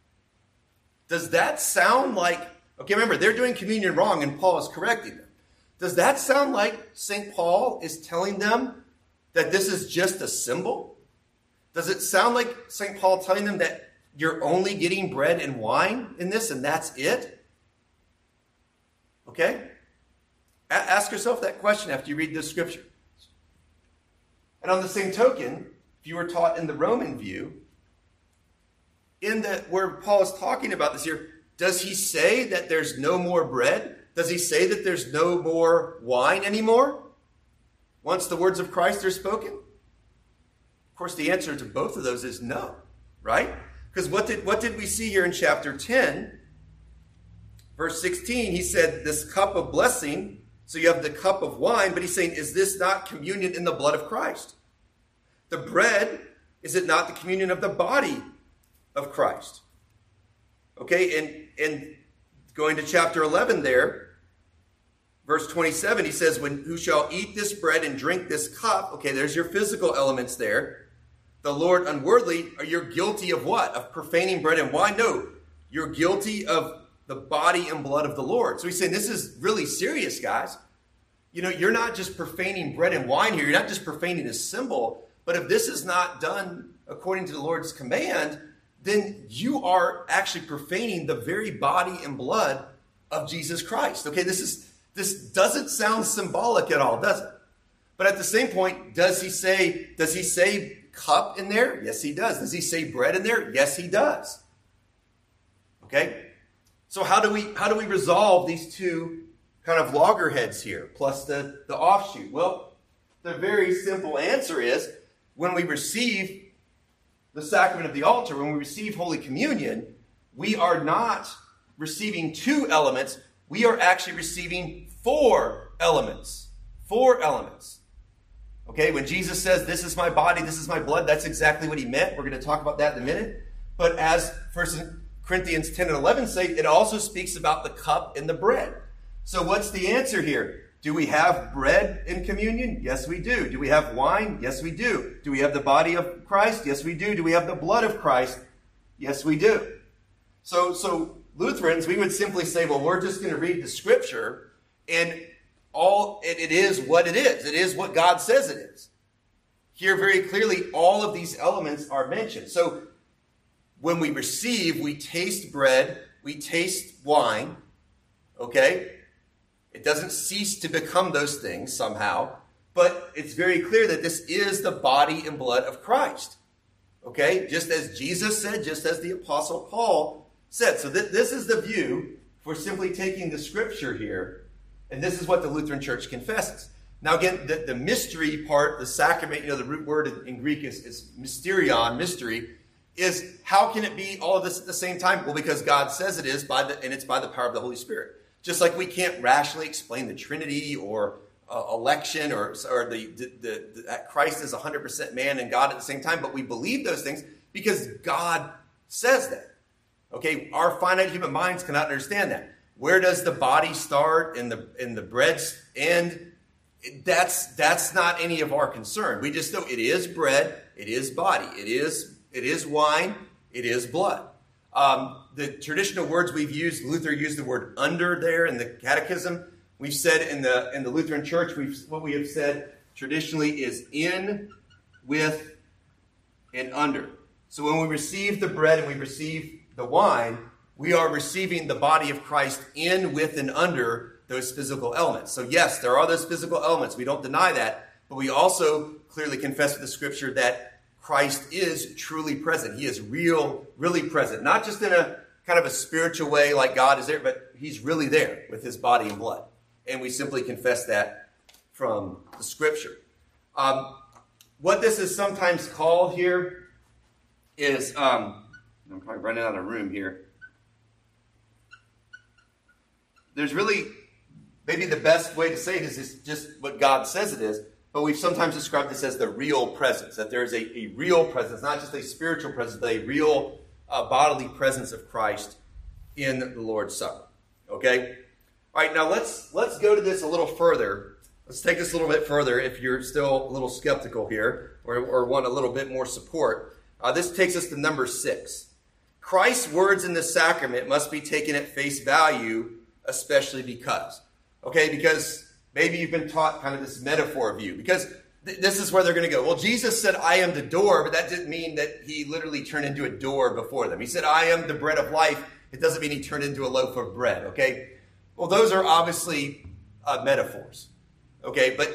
A: does that sound like, okay, remember, they're doing communion wrong and Paul is correcting them. Does that sound like Saint Paul is telling them that this is just a symbol? Does it sound like Saint Paul telling them that you're only getting bread and wine in this and that's it? Okay? A- ask yourself that question after you read this scripture. And on the same token, if you were taught in the Roman view, in the where Paul is talking about this here, does he say that there's no more bread? Does he say that there's no more wine anymore once the words of Christ are spoken? Of course, the answer to both of those is no, right? Because what did, what did we see here in chapter ten? Verse sixteen, he said, this cup of blessing, so you have the cup of wine, but he's saying, is this not communion in the blood of Christ? The bread, is it not the communion of the body of Christ? Okay, and, and going to chapter eleven there, verse twenty-seven, he says, when who shall eat this bread and drink this cup, okay, there's your physical elements there. The Lord unworthily, are you guilty of what? Of profaning bread and wine? No, you're guilty of the body and blood of the Lord. So he's saying this is really serious, guys. You know, you're not just profaning bread and wine here. You're not just profaning a symbol. But if this is not done according to the Lord's command, then you are actually profaning the very body and blood of Jesus Christ. Okay, this is this doesn't sound symbolic at all, does it? But at the same point, does he say, does he say cup in there? Yes, he does. Does he say bread in there? Yes, he does. Okay? So how do we how do we resolve these two kind of loggerheads here, plus the, the offshoot? Well, the very simple answer is when we receive the sacrament of the altar, when we receive Holy Communion, we are not receiving two elements. We are actually receiving four elements. Four elements. Okay, when Jesus says, this is my body, this is my blood, that's exactly what he meant. We're going to talk about that in a minute. But as First Corinthians ten and eleven say, it also speaks about the cup and the bread. So what's the answer here? Do we have bread in communion? Yes, we do. Do we have wine? Yes, we do. Do we have the body of Christ? Yes, we do. Do we have the blood of Christ? Yes, we do. So, so Lutherans, we would simply say, well, we're just going to read the scripture, and all it, it is what it is. It is what God says it is. Here, very clearly, all of these elements are mentioned. So when we receive, we taste bread, we taste wine, okay? It doesn't cease to become those things somehow, but it's very clear that this is the body and blood of Christ. Okay? Just as Jesus said, just as the Apostle Paul said. So th- this is the view for simply taking the scripture here, and this is what the Lutheran Church confesses. Now again, the, the mystery part, the sacrament, you know, the root word in, in Greek is, is mysterion, mystery, is how can it be all of this at the same time? Well, because God says it is, by the, and it's by the power of the Holy Spirit. Just like we can't rationally explain the Trinity or uh, election or, or the, the, the, the that Christ is one hundred percent man and God at the same time, but we believe those things because God says that. Okay, our finite human minds cannot understand that. Where does the body start and the and the bread end? That's that's not any of our concern. We just know it is bread, it is body, it is it is wine, it is blood. Um, the traditional words we've used, Luther used the word under there in the catechism. We've said in the in the Lutheran Church, we've what we have said traditionally is in, with, and under. So when we receive the bread and we receive the wine, we are receiving the body of Christ in, with, and under those physical elements. So yes, there are those physical elements. We don't deny that. But we also clearly confess with the scripture that Christ is truly present. He is real, really present. Not just in a kind of a spiritual way like God is there, but he's really there with his body and blood. And we simply confess that from the scripture. Um, what this is sometimes called here is, um, I'm probably running out of room here. There's really, maybe the best way to say it is, is just what God says it is, but we've sometimes described this as the real presence, that there is a, a real presence, not just a spiritual presence, but a real uh, bodily presence of Christ in the Lord's Supper. Okay? All right, now let's let's go to this a little further. Let's take this a little bit further if you're still a little skeptical here or, or want a little bit more support. Uh, this takes us to number six. Christ's words in the sacrament must be taken at face value, especially because. Okay, because maybe you've been taught kind of this metaphor view. Because th- this is where they're going to go. Well, Jesus said, I am the door, but that didn't mean that he literally turned into a door before them. He said, I am the bread of life. It doesn't mean he turned into a loaf of bread, okay? Well, those are obviously uh, metaphors, okay? But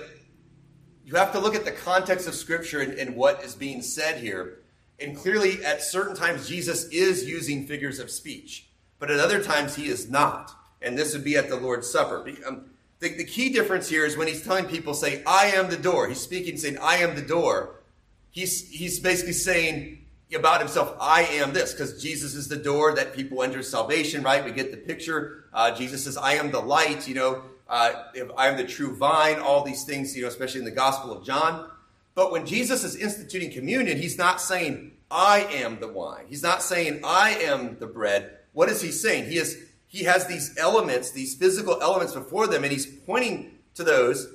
A: you have to look at the context of Scripture and, and what is being said here. And clearly, at certain times, Jesus is using figures of speech. But at other times, he is not. And this would be at the Lord's Supper. Um, the, the key difference here is when he's telling people, say, I am the door. He's speaking, saying, I am the door. He's, he's basically saying about himself, I am this, because Jesus is the door that people enter salvation, right? We get the picture. Uh, Jesus says, I am the light, you know, uh, if I am the true vine, all these things, you know, especially in the Gospel of John. But when Jesus is instituting communion, he's not saying, I am the wine. He's not saying, I am the bread. What is he saying? He is, he has these elements, these physical elements before them, and he's pointing to those,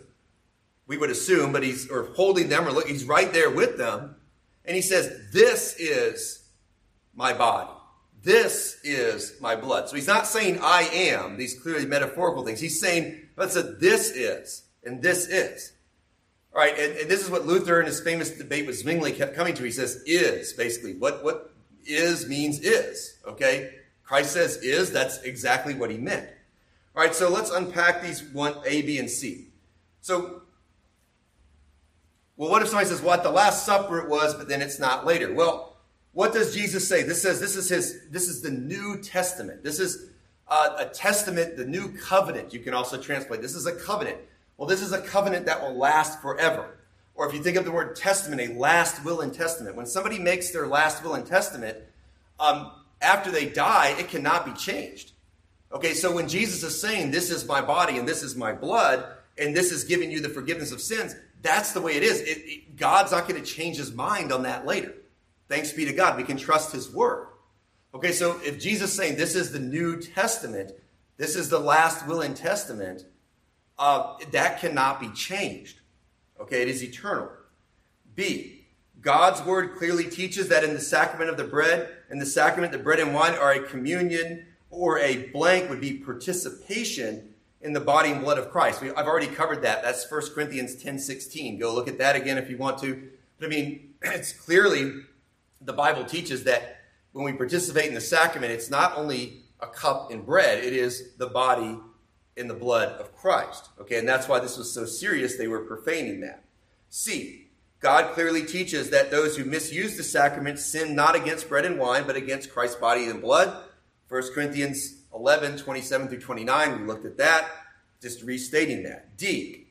A: we would assume, but he's or holding them, or look, he's right there with them. And he says, this is my body. This is my blood. So he's not saying I am, these clearly metaphorical things. He's saying, let's say this is, and this is. All right, and, and this is what Luther in his famous debate with Zwingli kept coming to. He says, is, basically. What, what is means is, okay? Christ says is, that's exactly what he meant. All right, so let's unpack these one, A, B, and C. So, well, what if somebody says, well, at the Last Supper it was, but then it's not later? Well, what does Jesus say? This says this is his. This is the New Testament. This is uh, a testament, the new covenant. You can also translate. This is a covenant. Well, this is a covenant that will last forever. Or if you think of the word testament, a last will and testament. When somebody makes their last will and testament, um, after they die, it cannot be changed. Okay, so when Jesus is saying, this is my body and this is my blood, and this is giving you the forgiveness of sins, that's the way it is. It, it, God's not going to change his mind on that later. Thanks be to God. We can trust his word. Okay, so if Jesus is saying this is the New Testament, this is the last will and testament, uh, that cannot be changed. Okay, it is eternal. B, God's word clearly teaches that in the sacrament of the bread, in the sacrament, the bread and wine are a communion, or a blank would be participation in the body and blood of Christ. We, I've already covered that. That's First Corinthians ten sixteen. Go look at that again if you want to. But I mean, it's clearly, the Bible teaches that when we participate in the sacrament, it's not only a cup and bread, it is the body and the blood of Christ. Okay, and that's why this was so serious, they were profaning that. C, God clearly teaches that those who misuse the sacrament sin not against bread and wine, but against Christ's body and blood. First Corinthians eleven, twenty-seven through twenty-nine, we looked at that, just restating that. D,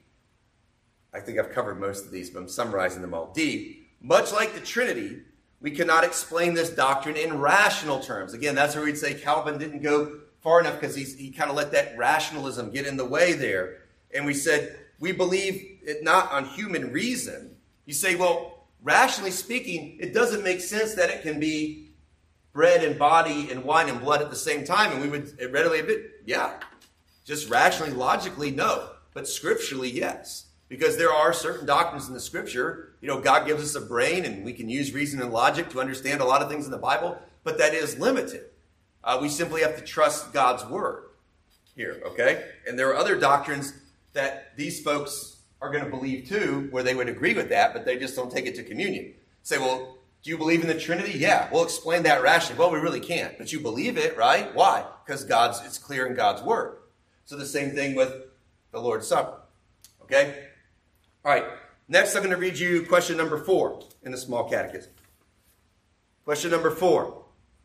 A: I think I've covered most of these, but I'm summarizing them all. D, much like the Trinity, we cannot explain this doctrine in rational terms. Again, that's where we'd say Calvin didn't go far enough because he's, he kind of let that rationalism get in the way there. And we said, we believe it not on human reason. You say, well, rationally speaking, it doesn't make sense that it can be bread and body and wine and blood at the same time. And we would readily admit, yeah, just rationally, logically, no. But scripturally, yes. Because there are certain doctrines in the scripture. You know, God gives us a brain and we can use reason and logic to understand a lot of things in the Bible, but that is limited. Uh, we simply have to trust God's word here, okay? And there are other doctrines that these folks are going to believe too, where they would agree with that, but they just don't take it to communion. Say, well, do you believe in the Trinity? Yeah, we'll explain that rationally. Well, we really can't, but you believe it, right? Why? Because God's it's clear in God's word. So the same thing with the Lord's Supper, okay? All right, next I'm going to read you question number four in the Small Catechism. Question number four.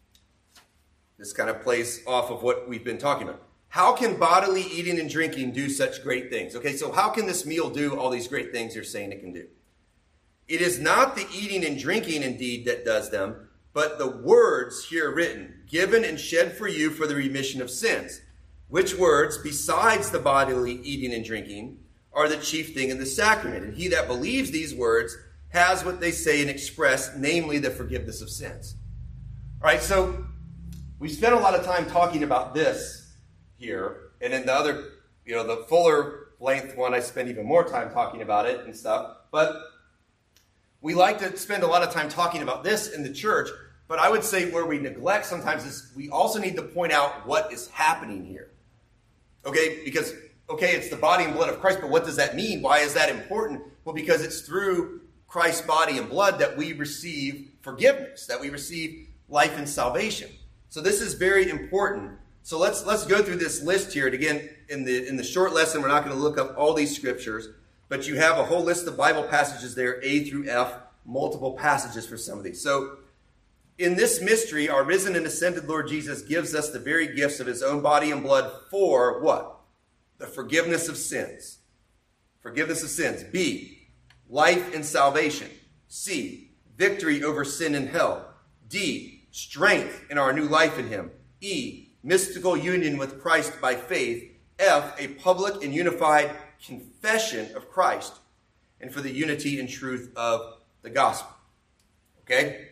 A: This kind of plays off of what we've been talking about. How can bodily eating and drinking do such great things? Okay, so how can this meal do all these great things you're saying it can do? It is not the eating and drinking indeed that does them, but the words here written, given and shed for you for the remission of sins. Which words, besides the bodily eating and drinking, are the chief thing in the sacrament. And he that believes these words has what they say and express, namely the forgiveness of sins. All right, so we spent a lot of time talking about this here, and in the other, you know, the fuller length one, I spend even more time talking about it and stuff. But we like to spend a lot of time talking about this in the church, but I would say where we neglect sometimes is we also need to point out what is happening here. Okay, because, okay, it's the body and blood of Christ, but what does that mean? Why is that important? Well, because it's through Christ's body and blood that we receive forgiveness, that we receive life and salvation. So this is very important. So let's let's go through this list here. And again, in the in the short lesson, we're not going to look up all these scriptures, but you have a whole list of Bible passages there, A through F, multiple passages for some of these. So in this mystery, our risen and ascended Lord Jesus gives us the very gifts of his own body and blood for what? The forgiveness of sins. Forgiveness of sins. B, life and salvation. C, victory over sin and hell. D, strength in our new life in him. E, mystical union with Christ by faith. F, a public and unified confession of Christ, and for the unity and truth of the gospel. Okay?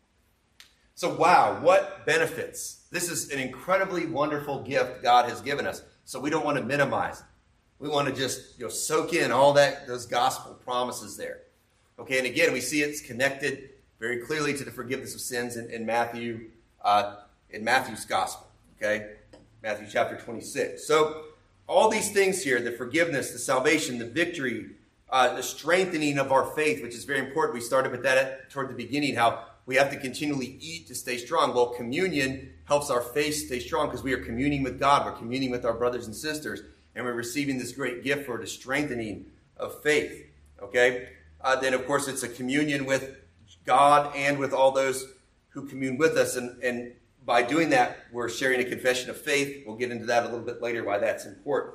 A: So wow, what benefits. This is an incredibly wonderful gift God has given us. So we don't want to minimize it. We want to just, you know, soak in all that, those gospel promises there. Okay, and again, we see it's connected very clearly to the forgiveness of sins in, in Matthew, uh, in Matthew's gospel. Okay, Matthew chapter twenty-six. So all these things here, the forgiveness, the salvation, the victory, uh, the strengthening of our faith, which is very important. We started with that at, toward the beginning, how we have to continually eat to stay strong. Well, communion helps our faith stay strong because we are communing with God. We're communing with our brothers and sisters, and we're receiving this great gift for the strengthening of faith. Okay, uh, then of course it's a communion with God and with all those who commune with us, and and by doing that, we're sharing a confession of faith. We'll get into that a little bit later, why that's important.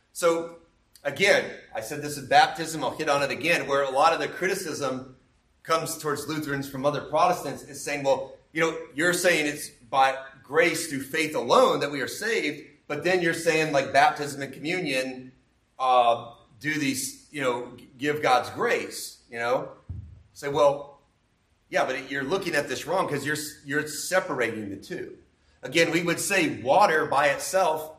A: So, again, I said this in baptism. I'll hit on it again, where a lot of the criticism comes towards Lutherans from other Protestants is saying, well, you know, you're saying it's by grace through faith alone that we are saved, but then you're saying, like, baptism and communion uh, do these, you know, give God's grace, you know? Say, well, yeah, but you're looking at this wrong because you're you're separating the two. Again, we would say water by itself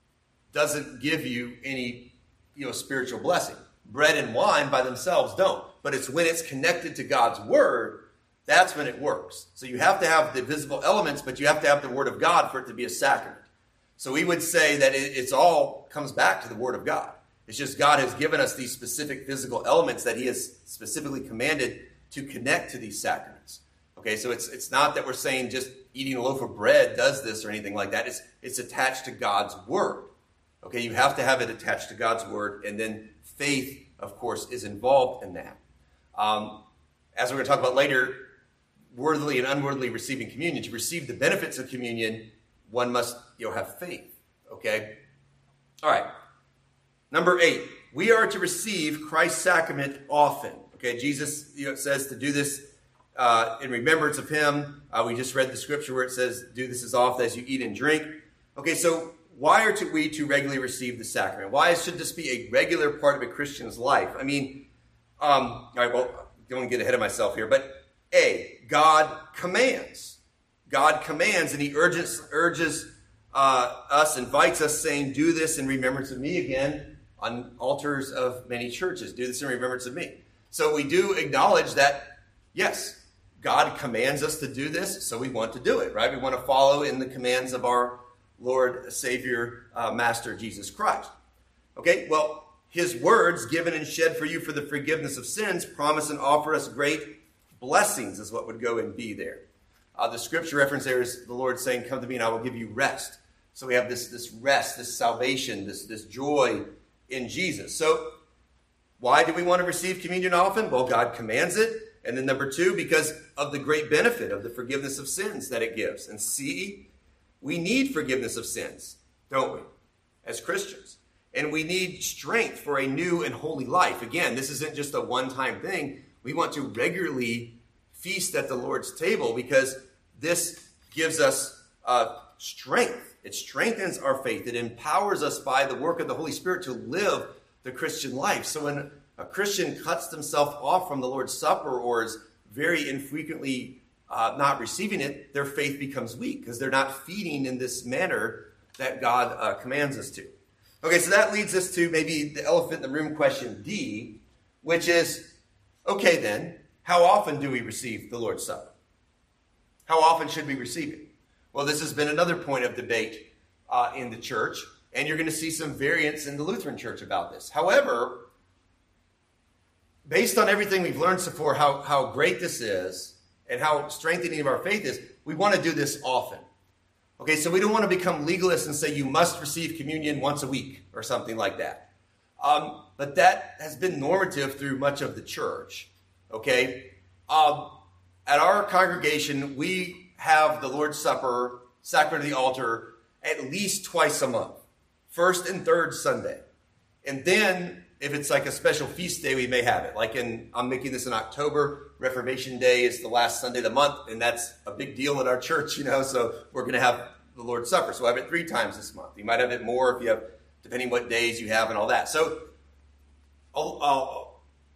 A: doesn't give you any, you know, spiritual blessing. Bread and wine by themselves don't. But it's when it's connected to God's word, that's when it works. So you have to have the visible elements, but you have to have the word of God for it to be a sacrament. So we would say that it, it's all comes back to the word of God. It's just God has given us these specific physical elements that he has specifically commanded to connect to these sacraments. Okay, so it's it's not that we're saying just eating a loaf of bread does this or anything like that. It's it's attached to God's word. Okay, you have to have it attached to God's word, and then faith, of course, is involved in that. Um, as we're going to talk about later, worthily and unworthily receiving communion. To receive the benefits of communion, one must, you know, have faith. Okay? All right. Number eight, we are to receive Christ's sacrament often. Okay, Jesus, you know, says to do this uh, in remembrance of him. Uh, we just read the scripture where it says, do this as often as you eat and drink. Okay, so why are to, we to regularly receive the sacrament? Why should this be a regular part of a Christian's life? I mean, um, all right, well, I don't want to get ahead of myself here, but A, God commands. God commands, and he urges, urges uh, us, invites us, saying, do this in remembrance of me again on altars of many churches. Do this in remembrance of me. So we do acknowledge that, yes, God commands us to do this, so we want to do it, right? We want to follow in the commands of our Lord, Savior, uh, Master, Jesus Christ. Okay, well, his words given and shed for you for the forgiveness of sins promise and offer us great blessings is what would go and be there. Uh, the scripture reference there is the Lord saying, come to me and I will give you rest. So we have this, this rest, this salvation, this, this joy in Jesus. So why do we want to receive communion often? Well, God commands it. And then number two, because of the great benefit of the forgiveness of sins that it gives. And C, we need forgiveness of sins, don't we, as Christians? And we need strength for a new and holy life. Again, this isn't just a one-time thing. We want to regularly feast at the Lord's table because this gives us uh, strength. It strengthens our faith. It empowers us by the work of the Holy Spirit to live the Christian life. So when a Christian cuts themselves off from the Lord's Supper or is very infrequently uh, not receiving it, their faith becomes weak because they're not feeding in this manner that God uh, commands us to. Okay, so that leads us to maybe the elephant in the room question D, which is, okay then, how often do we receive the Lord's Supper? How often should we receive it? Well, this has been another point of debate uh, in the church, and you're going to see some variance in the Lutheran Church about this. However, based on everything we've learned so far, how, how great this is and how strengthening of our faith is, we want to do this often. Okay, so we don't want to become legalists and say you must receive communion once a week or something like that. Um, but that has been normative through much of the church. Okay, um, at our congregation, we have the Lord's Supper, Sacrament of the Altar, at least twice a month, first and third Sunday. And then, if it's like a special feast day, we may have it. Like in, I'm making this in October, Reformation Day is the last Sunday of the month, and that's a big deal in our church, you know, so we're going to have the Lord's Supper. So we'll have it three times this month. You might have it more if you have, depending what days you have and all that. So a, a,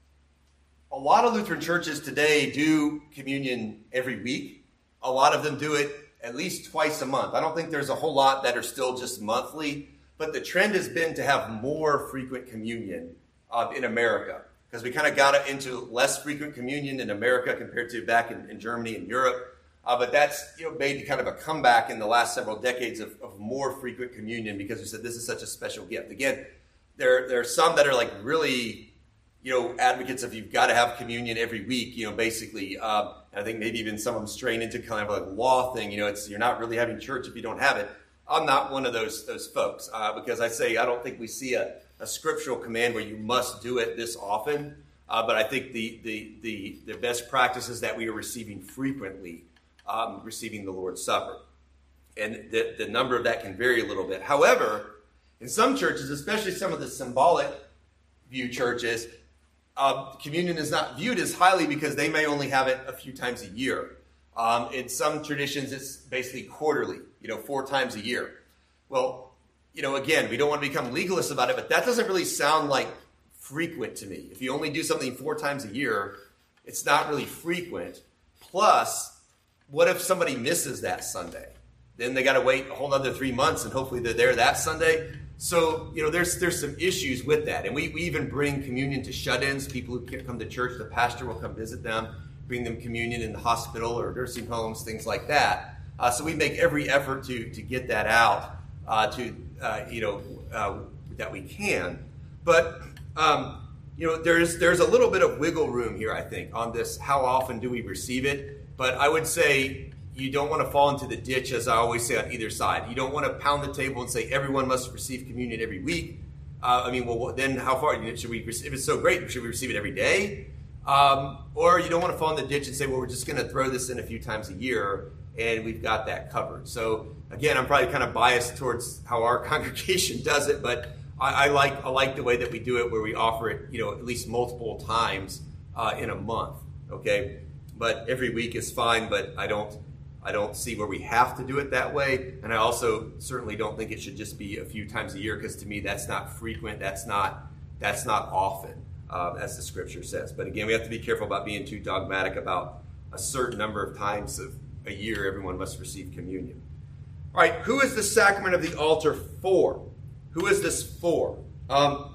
A: a lot of Lutheran churches today do communion every week. A lot of them do it at least twice a month. I don't think there's a whole lot that are still just monthly, but the trend has been to have more frequent communion uh, in America because we kind of got into less frequent communion in America compared to back in, in Germany and Europe. Uh, but that's, you know, made kind of a comeback in the last several decades of, of more frequent communion because we said this is such a special gift. Again, there, there are some that are like really, you know, advocates of you've got to have communion every week, you know, basically. Um, I think maybe even some of them strain into kind of a law thing. You know, it's you're not really having church if you don't have it. I'm not one of those those folks uh, because I say I don't think we see a, a scriptural command where you must do it this often. Uh, but I think the, the the the best practice is that we are receiving frequently, um, receiving the Lord's Supper. And the, the number of that can vary a little bit. However, in some churches, especially some of the symbolic view churches, uh, communion is not viewed as highly because they may only have it a few times a year. Um, in some traditions, it's basically quarterly, you know, four times a year. Well, you know, again, we don't want to become legalists about it, but that doesn't really sound like frequent to me. If you only do something four times a year, it's not really frequent. Plus, what if somebody misses that Sunday? Then they got to wait a whole other three months and hopefully they're there that Sunday. So, you know, there's there's some issues with that. And we, we even bring communion to shut-ins. People who can't come to church, the pastor will come visit them, bring them communion in the hospital or nursing homes, things like that. Uh, so we make every effort to to get that out uh, to, uh, you know, uh, that we can. But, um, you know, there's there's a little bit of wiggle room here, I think, on this. How often do we receive it? But I would say you don't want to fall into the ditch, as I always say, on either side. You don't want to pound the table and say everyone must receive communion every week. Uh, I mean, well, then how far should we? If it's so great, should we receive it every day? Um, or you don't want to fall in the ditch and say, well, we're just going to throw this in a few times a year, and we've got that covered. So again, I'm probably kind of biased towards how our congregation does it, but I, I like I like the way that we do it, where we offer it, you know, at least multiple times uh, in a month. Okay, but every week is fine. But I don't. I don't see where we have to do it that way. And I also certainly don't think it should just be a few times a year, because to me, that's not frequent. That's not, that's not often, uh, as the scripture says. But again, we have to be careful about being too dogmatic about a certain number of times of a year everyone must receive communion. All right, who is the sacrament of the altar for? Who is this for? Um,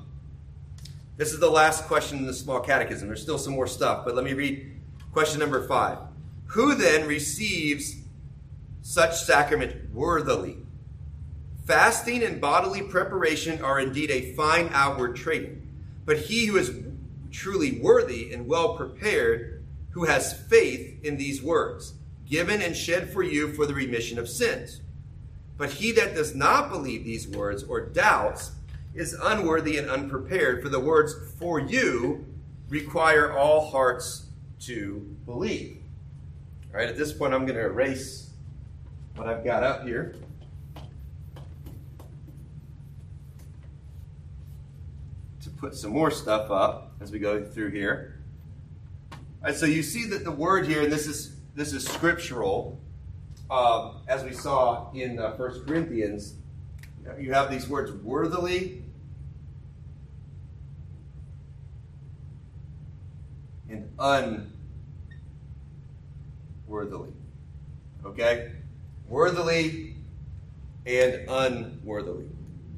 A: this is the last question in the small catechism. There's still some more stuff, but let me read question number five. Who then receives such sacrament worthily? Fasting and bodily preparation are indeed a fine outward trading, but he who is truly worthy and well prepared, who has faith in these words, given and shed for you for the remission of sins. But he that does not believe these words or doubts is unworthy and unprepared, for the words for you require all hearts to believe. All right, at this point, I'm going to erase what I've got up here. To put some more stuff up as we go through here. All right, so you see that the word here, and this is this is scriptural, um, as we saw in uh, First Corinthians. You have these words worthily and unworthily. Okay? Worthily and unworthily.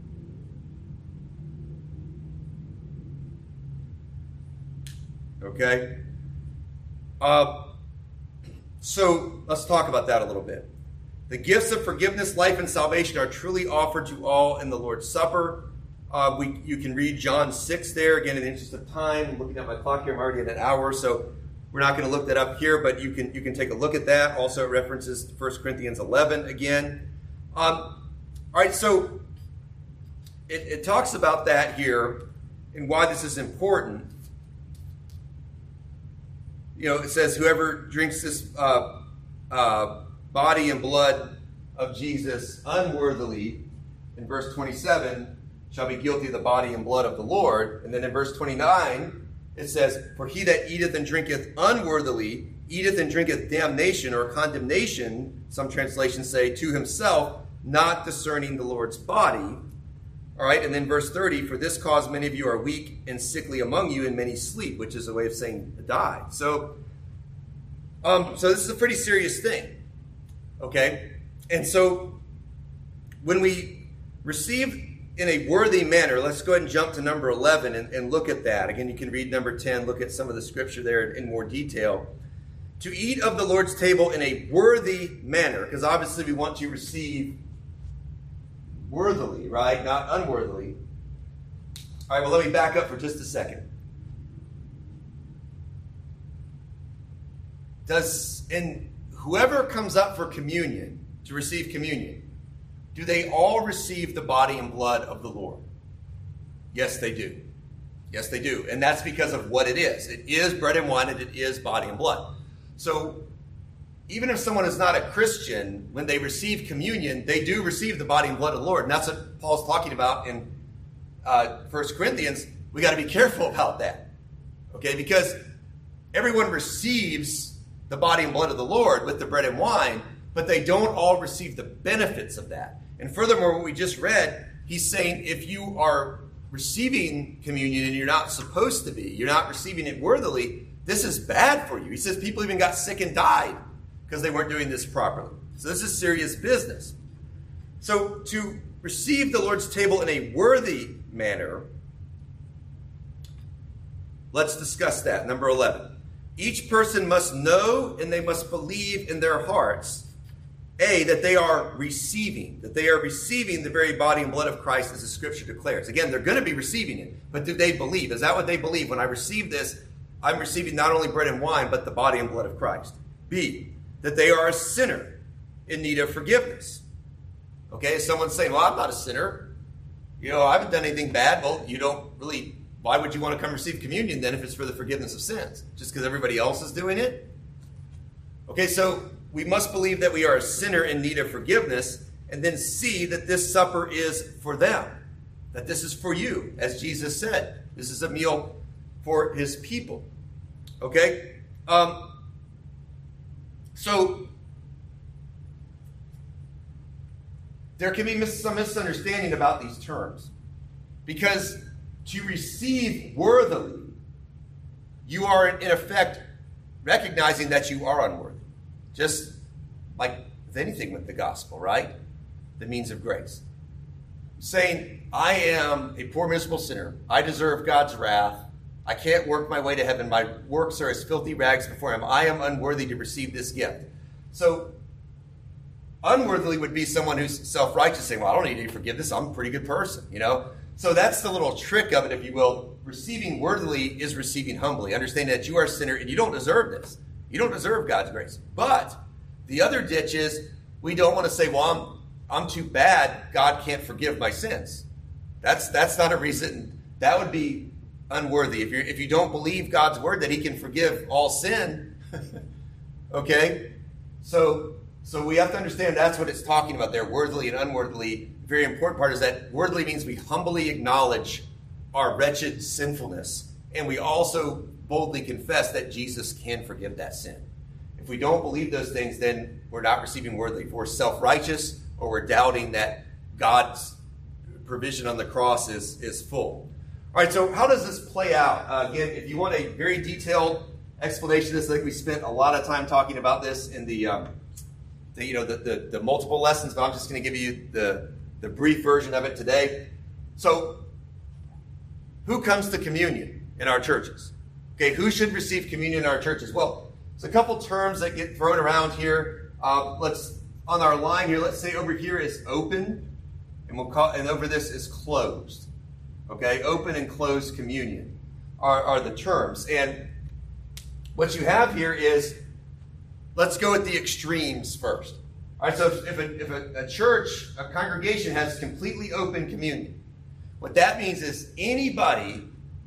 A: Okay? Uh, so let's talk about that a little bit. The gifts of forgiveness, life, and salvation are truly offered to all in the Lord's Supper. Uh, we, you can read John six there. Again, in the interest of time, I'm looking at my clock here, I'm already at an hour, so we're not going to look that up here, but you can you can take a look at that. Also, it references First Corinthians eleven again. Um, all right, so it, it talks about that here and why this is important. You know, it says, whoever drinks this uh, uh, body and blood of Jesus unworthily, in verse twenty-seven, shall be guilty of the body and blood of the Lord. And then in verse twenty-nine, it says, for he that eateth and drinketh unworthily, eateth and drinketh damnation or condemnation, some translations say, to himself, not discerning the Lord's body. All right, and then verse thirty, for this cause many of you are weak and sickly among you, and many sleep, which is a way of saying die. So, um, so this is a pretty serious thing, okay? And so when we receive in a worthy manner, let's go ahead and jump to number eleven and, and look at that. Again, you can read number ten, look at some of the scripture there in, in more detail. To eat of the Lord's table in a worthy manner, because obviously we want to receive worthily, right? Not unworthily. All right, well, let me back up for just a second. Does, and whoever comes up for communion, to receive communion, do they all receive the body and blood of the Lord? Yes, they do. Yes, they do. And that's because of what it is. It is bread and wine, and it is body and blood. So even if someone is not a Christian, when they receive communion, they do receive the body and blood of the Lord. And that's what Paul's talking about in uh, First Corinthians. We got to be careful about that. Okay? Because everyone receives the body and blood of the Lord with the bread and wine, but they don't all receive the benefits of that. And furthermore, what we just read, he's saying if you are receiving communion and you're not supposed to be, you're not receiving it worthily, this is bad for you. He says people even got sick and died because they weren't doing this properly. So this is serious business. So to receive the Lord's table in a worthy manner, let's discuss that. Number eleven. Each person must know and they must believe in their hearts, A, that they are receiving, that they are receiving the very body and blood of Christ as the scripture declares. Again, they're going to be receiving it, but do they believe? Is that what they believe? When I receive this, I'm receiving not only bread and wine, but the body and blood of Christ. B, that they are a sinner in need of forgiveness. Okay, someone's saying, well, I'm not a sinner. You know, I haven't done anything bad. Well, you don't really, why would you want to come receive communion then if it's for the forgiveness of sins? Just because everybody else is doing it? Okay, so we must believe that we are a sinner in need of forgiveness, and then see that this supper is for them. That this is for you, as Jesus said. This is a meal for his people. Okay? Um, so, there can be mis- some misunderstanding about these terms. Because to receive worthily, you are in effect recognizing that you are unworthy. Just like with anything with the gospel, right? The means of grace. Saying, I am a poor, miserable sinner. I deserve God's wrath. I can't work my way to heaven. My works are as filthy rags before him. I am unworthy to receive this gift. So unworthily would be someone who's self-righteous, saying, well, I don't need any forgiveness. I'm a pretty good person, you know. So that's the little trick of it, if you will. Receiving worthily is receiving humbly. Understanding that you are a sinner and you don't deserve this. You don't deserve God's grace. But the other ditch is we don't want to say, well, I'm, I'm too bad. God can't forgive my sins. That's that's not a reason. That would be unworthy. If you if you don't believe God's word that he can forgive all sin, okay? So so we have to understand that's what it's talking about there, worthily and unworthily. Very important part is that worthily means we humbly acknowledge our wretched sinfulness, and we also boldly confess that Jesus can forgive that sin. If we don't believe those things, then we're not receiving worthily. If we're self-righteous or we're doubting that God's provision on the cross is, is full. All right, so how does this play out? Uh, again, if you want a very detailed explanation of this, I think we spent a lot of time talking about this in the, um, the you know, the, the, the multiple lessons, but I'm just going to give you the, the brief version of it today. So, who comes to communion in our churches? Okay, who should receive communion in our churches? Well, there's a couple terms that get thrown around here. Um, let's on our line here. Let's say over here is open, and we'll call and over this is closed. Okay, open and closed communion are, are the terms. And what you have here is, let's go with the extremes first. All right, so if, if, a, if a, a church, a congregation has completely open communion, what that means is anybody,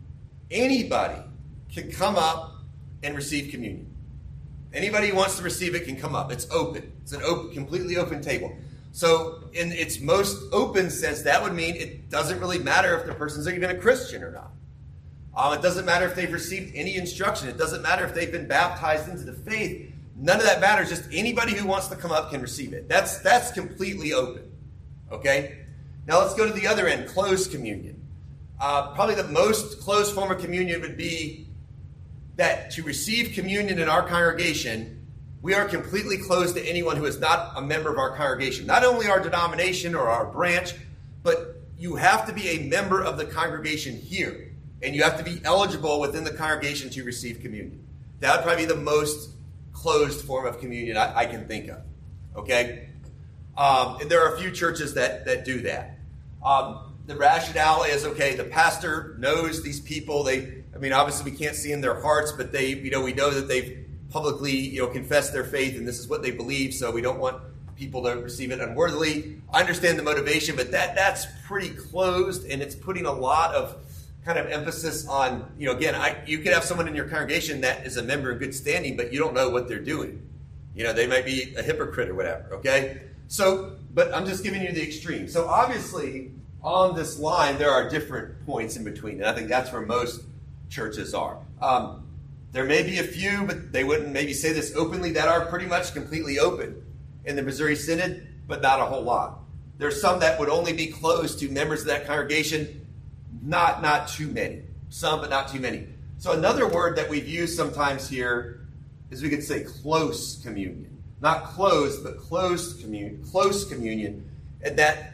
A: anybody can come up and receive communion. Anybody who wants to receive it can come up. It's open. It's an open, completely open table. So in its most open sense, that would mean it doesn't really matter if the person's even a Christian or not. Um, it doesn't matter if they've received any instruction. It doesn't matter if they've been baptized into the faith. None of that matters. Just anybody who wants to come up can receive it. That's, that's completely open. Okay? Now let's go to the other end, closed communion. Uh, probably the most closed form of communion would be that to receive communion in our congregation, we are completely closed to anyone who is not a member of our congregation. Not only our denomination or our branch, but you have to be a member of the congregation here. And you have to be eligible within the congregation to receive communion. That would probably be the most closed form of communion I, I can think of. Okay? Um, and there are a few churches that, that do that. Um, the rationale is, okay, the pastor knows these people. They, I mean, obviously we can't see in their hearts, but they, you know, we know that they've publicly, you know, confessed their faith and this is what they believe, so we don't want people to receive it unworthily. I understand the motivation, but that that's pretty closed, and it's putting a lot of kind of emphasis on, you know, again, I, you could have someone in your congregation that is a member in good standing, but you don't know what they're doing. You know, they might be a hypocrite or whatever, okay? So, but I'm just giving you the extreme. So obviously, on this line, there are different points in between, and I think that's where most churches are. Um, there may be a few, but they wouldn't maybe say this openly, that are pretty much completely open in the Missouri Synod, but not a whole lot. There's some that would only be closed to members of that congregation, not, not too many. Some, but not too many. So another word that we've used sometimes here is we could say close communion. Not closed, but close communion, close communion. And that,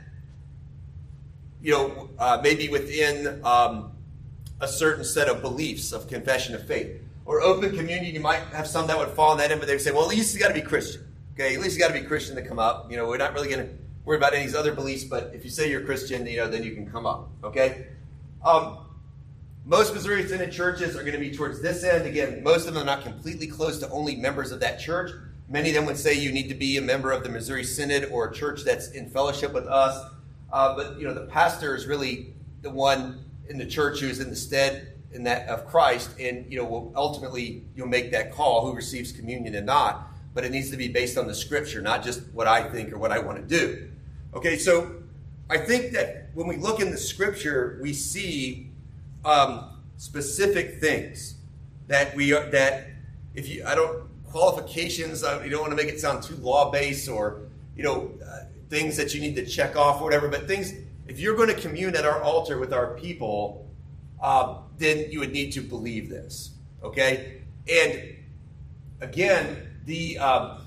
A: you know, uh, maybe within um, a certain set of beliefs of confession of faith. Or open communion, you might have some that would fall in that in, but they would say, well, at least you got to be Christian. Okay, at least you got to be Christian to come up. You know, we're not really going to worry about any of these other beliefs, but if you say you're Christian, you know, then you can come up. Okay? Um, most Missouri Synod churches are going to be towards this end. Again, most of them are not completely closed to only members of that church. Many of them would say you need to be a member of the Missouri Synod or a church that's in fellowship with us. Uh, but, you know, the pastor is really the one in the church who's in the stead in that of Christ, and, you know, will ultimately, you'll make that call who receives communion and not. But it needs to be based on the scripture, not just what I think or what I want to do. Okay, so I think that when we look in the scripture, we see um, specific things that we are, that if you, I don't, qualifications, uh, you don't want to make it sound too law-based or, you know, uh, things that you need to check off or whatever, but things, if you're going to commune at our altar with our people, uh, then you would need to believe this, okay? And again, the um,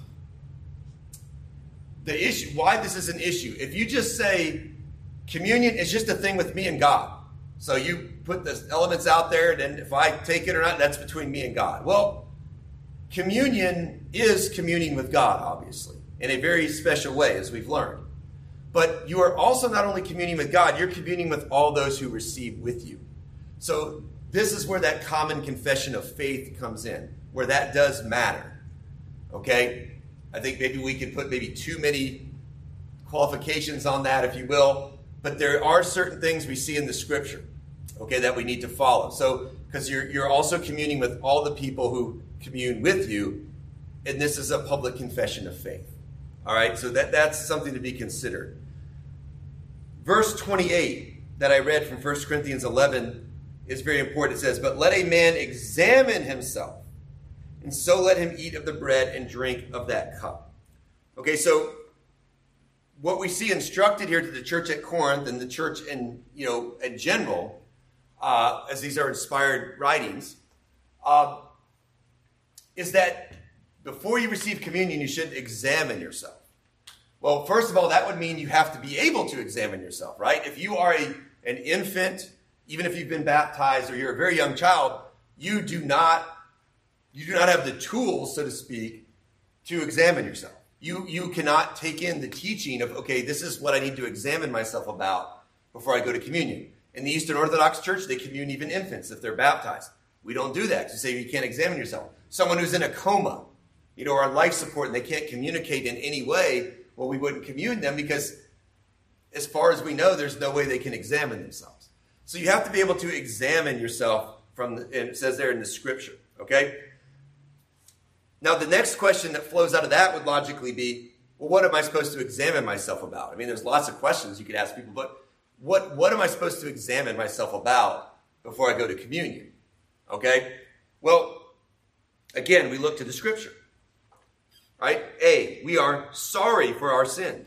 A: the issue, why this is an issue, if you just say communion is just a thing with me and God, So you put the elements out there, and then if I take it or not, that's between me and God. Well, communion is communing with God, obviously, in a very special way, as we've learned. But you are also not only communing with God, you're communing with all those who receive with you. So this is where that common confession of faith comes in, where that does matter. Okay? I think maybe we could put maybe too many qualifications on that, if you will. But there are certain things we see in the scripture, okay, that we need to follow. So, because you're, you're also communing with all the people who commune with you, and this is a public confession of faith. All right, so that, that's something to be considered. Verse twenty-eight that I read from First Corinthians eleven is very important. It says, "But let a man examine himself, and so let him eat of the bread and drink of that cup." Okay, so what we see instructed here to the church at Corinth and the church in, you know, in general, uh, as these are inspired writings, uh, is that before you receive communion, you should examine yourself. Well, first of all, that would mean you have to be able to examine yourself, right? If you are a, an infant, even if you've been baptized or you're a very young child, you do not, you do not have the tools, so to speak, to examine yourself. You, you cannot take in the teaching of, okay, this is what I need to examine myself about before I go to communion. In the Eastern Orthodox Church, they commune even infants if they're baptized. We don't do that. You say you can't examine yourself. Someone who's in a coma, you know, or on life support, and they can't communicate in any way, well, we wouldn't commune them because as far as we know, there's no way they can examine themselves. So you have to be able to examine yourself from, the, and it says there in the scripture, okay? Now, the next question that flows out of that would logically be, well, what am I supposed to examine myself about? I mean, there's lots of questions you could ask people, but what, what am I supposed to examine myself about before I go to communion? Okay? Well, again, we look to the scripture. Right? A, we are sorry for our sin.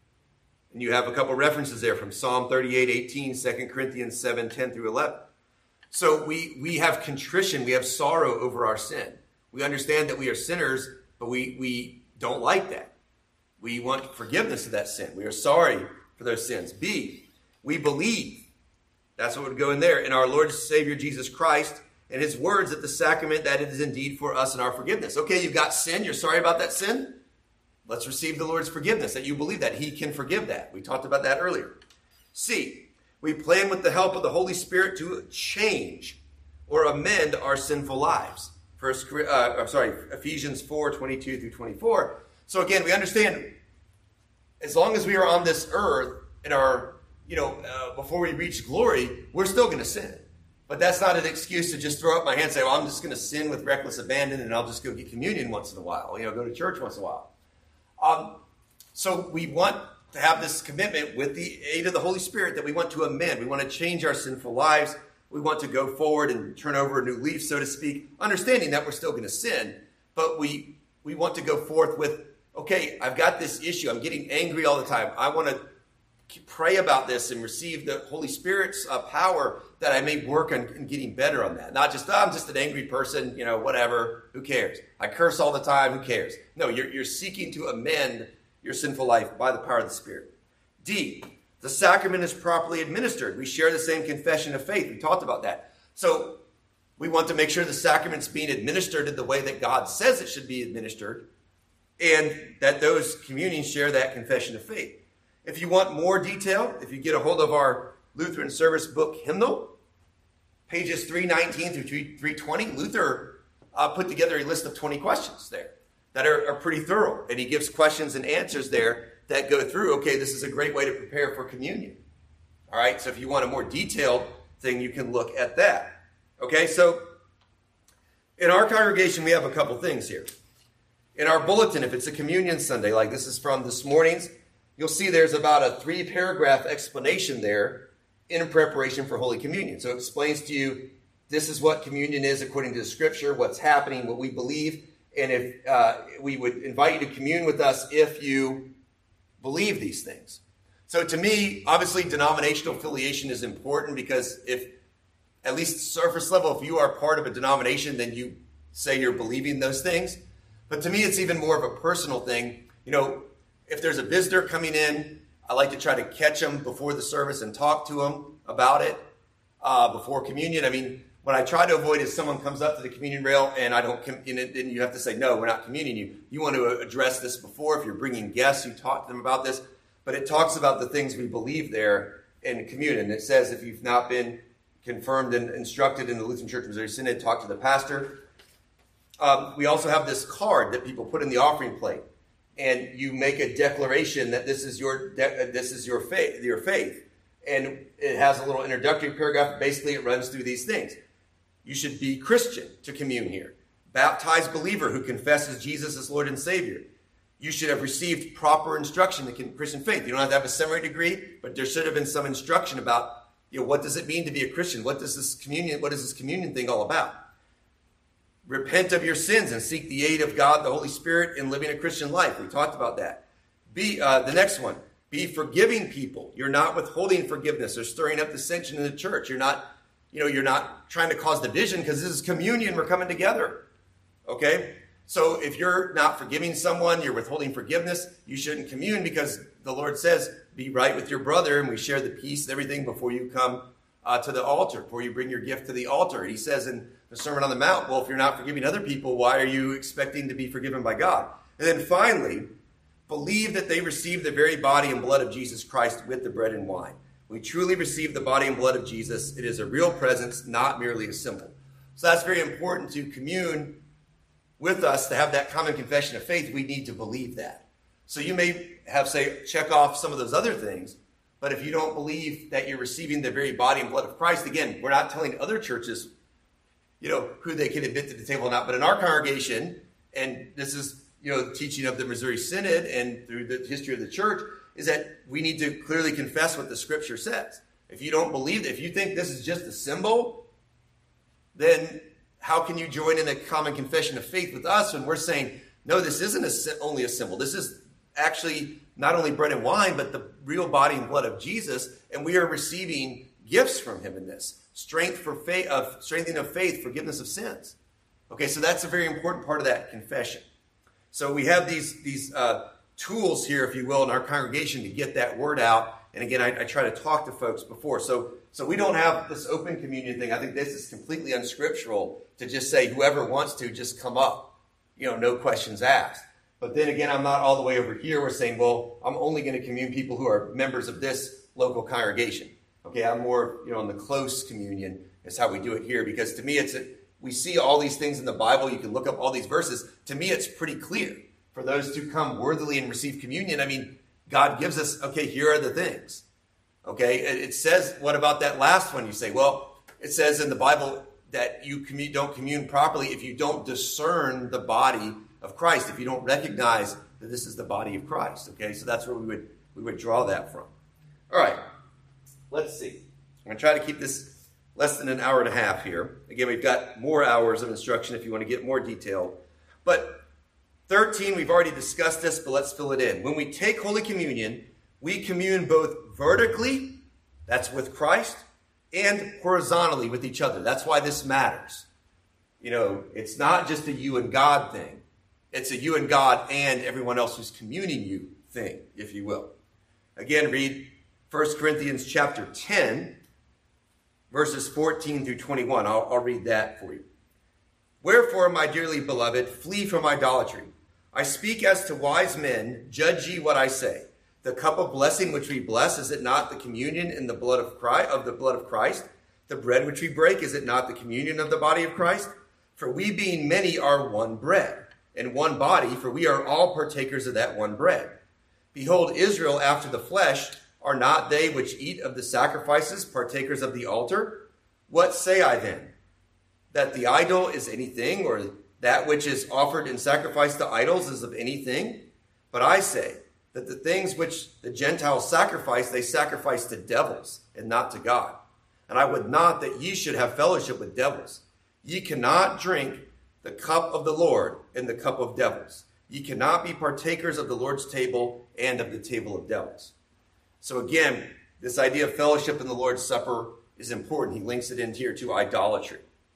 A: And you have a couple references there from Psalm thirty-eight eighteen, Second Corinthians seven ten through eleven. So we, we have contrition, we have sorrow over our sin. We understand that we are sinners, but we, we don't like that. We want forgiveness of that sin. We are sorry for those sins. B, we believe. That's what would go in there. In our Lord and Savior Jesus Christ and his words at the sacrament, that it is indeed for us and our forgiveness. Okay, you've got sin. You're sorry about that sin. Let's receive the Lord's forgiveness, that you believe that he can forgive that. We talked about that earlier. C, we plan with the help of the Holy Spirit to change or amend our sinful lives. First, uh, I'm sorry, Ephesians four twenty-two through twenty-four. So again, we understand as long as we are on this earth in our, you know, uh, before we reach glory, we're still going to sin. But that's not an excuse to just throw up my hand and say, well, I'm just going to sin with reckless abandon and I'll just go get communion once in a while, you know, go to church once in a while. Um, so we want to have this commitment with the aid of the Holy Spirit that we want to amend. We want to change our sinful lives. We want to go forward and turn over a new leaf, so to speak, understanding that we're still going to sin. But we we want to go forth with, okay, I've got this issue. I'm getting angry all the time. I want to pray about this and receive the Holy Spirit's uh, power that I may work on, on getting better on that. Not just, oh, I'm just an angry person, you know, whatever, who cares? I curse all the time, who cares? No, you're, you're seeking to amend your sinful life by the power of the Spirit. D, the sacrament is properly administered. We share the same confession of faith. We talked about that. So we want to make sure the sacrament's being administered in the way that God says it should be administered, and that those communions share that confession of faith. If you want more detail, if you get a hold of our Lutheran service book hymnal, pages three nineteen through three twenty, Luther uh, put together a list of twenty questions there that are, are pretty thorough. And he gives questions and answers there that go through, okay, this is a great way to prepare for communion. All right, so if you want a more detailed thing, you can look at that. Okay, so in our congregation, we have a couple things here. In our bulletin, if it's a communion Sunday, like this is from this morning's, you'll see there's about a three-paragraph explanation there in preparation for Holy Communion. So it explains to you, this is what communion is according to the Scripture, what's happening, what we believe, and if uh, we would invite you to commune with us if you believe these things. So to me, obviously, denominational affiliation is important because if, at least surface level, if you are part of a denomination, then you say you're believing those things. But to me, it's even more of a personal thing. You know, if there's a visitor coming in, I like to try to catch them before the service and talk to them about it. uh, before communion. I mean, what I try to avoid is someone comes up to the communion rail and I don't, com- and you have to say, no, we're not communing you. You want to address this before. If you're bringing guests, you talk to them about this. But it talks about the things we believe there in communion. It says if you've not been confirmed and instructed in the Lutheran Church Missouri Synod, talk to the pastor. Um, we also have this card that people put in the offering plate. And you make a declaration that this is your de- this is your faith, your faith. And it has a little introductory paragraph. Basically, it runs through these things. You should be Christian to commune here. Baptized believer who confesses Jesus as Lord and Savior. You should have received proper instruction in Christian faith. You don't have to have a seminary degree, but there should have been some instruction about, you know, what does it mean to be a Christian? What does this communion, what is this communion thing all about? Repent of your sins and seek the aid of God, the Holy Spirit, in living a Christian life. We talked about that. Be uh, the next one. Be forgiving people. You're not withholding forgiveness or stirring up dissension in the church. You're not, you know, you're not trying to cause division because this is communion. We're coming together. Okay? So if you're not forgiving someone, you're withholding forgiveness, you shouldn't commune because the Lord says, be right with your brother, and we share the peace and everything before you come uh, to the altar, before you bring your gift to the altar. He says in the Sermon on the Mount, well, if you're not forgiving other people, why are you expecting to be forgiven by God? And then finally, believe that they receive the very body and blood of Jesus Christ with the bread and wine. We truly receive the body and blood of Jesus. It is a real presence, not merely a symbol. So that's very important to commune with us, to have that common confession of faith. We need to believe that. So you may have, say, check off some of those other things, but if you don't believe that you're receiving the very body and blood of Christ, again, we're not telling other churches, you know, who they can admit to the table or not. But in our congregation, and this is, you know, the teaching of the Missouri Synod and through the history of the church, is that we need to clearly confess what the Scripture says. If you don't believe, if you think this is just a symbol, then how can you join in a common confession of faith with us when we're saying, no, this isn't a, only a symbol. This is actually not only bread and wine, but the real body and blood of Jesus, and we are receiving gifts from him in this. Strength for faith, of strengthening of faith, forgiveness of sins. Okay, so that's a very important part of that confession. So we have these, these uh, tools here, if you will, in our congregation to get that word out. And again, I, I try to talk to folks before. So, so we don't have this open communion thing. I think this is completely unscriptural to just say whoever wants to just come up, you know, no questions asked. But then again, I'm not all the way over here. We're saying, well, I'm only going to commune people who are members of this local congregation. Okay, I'm more, you know, in the close communion is how we do it here. Because to me, it's a, we see all these things in the Bible. You can look up all these verses. To me, it's pretty clear. For those to come worthily and receive communion, I mean, God gives us, okay, here are the things. Okay, it says, what about that last one? You say, well, it says in the Bible that you commun- don't commune properly if you don't discern the body of Christ, if you don't recognize that this is the body of Christ. Okay, so that's where we would we would draw that from. All right, let's see. I'm going to try to keep this less than an hour and a half here. Again, we've got more hours of instruction if you want to get more detailed. But thirteen, we've already discussed this, but let's fill it in. When we take Holy Communion, we commune both vertically, that's with Christ, and horizontally with each other. That's why this matters. You know, it's not just a you and God thing. It's a you and God and everyone else who's communing you thing, if you will. Again, read First Corinthians chapter ten, verses fourteen through twenty-one. I'll, I'll read that for you. Wherefore, my dearly beloved, flee from idolatry. I speak as to wise men, judge ye what I say. The cup of blessing which we bless, is it not the communion in the blood of Christ, of the blood of Christ? The bread which we break, is it not the communion of the body of Christ? For we being many are one bread, and one body, for we are all partakers of that one bread. Behold, Israel after the flesh, are not they which eat of the sacrifices partakers of the altar? What say I then? That the idol is anything, or that which is offered in sacrifice to idols is of anything? But I say that the things which the Gentiles sacrifice, they sacrifice to devils and not to God. And I would not that ye should have fellowship with devils. Ye cannot drink the cup of the Lord and the cup of devils. Ye cannot be partakers of the Lord's table and of the table of devils. So again, this idea of fellowship in the Lord's Supper is important. He links it in here to idolatry.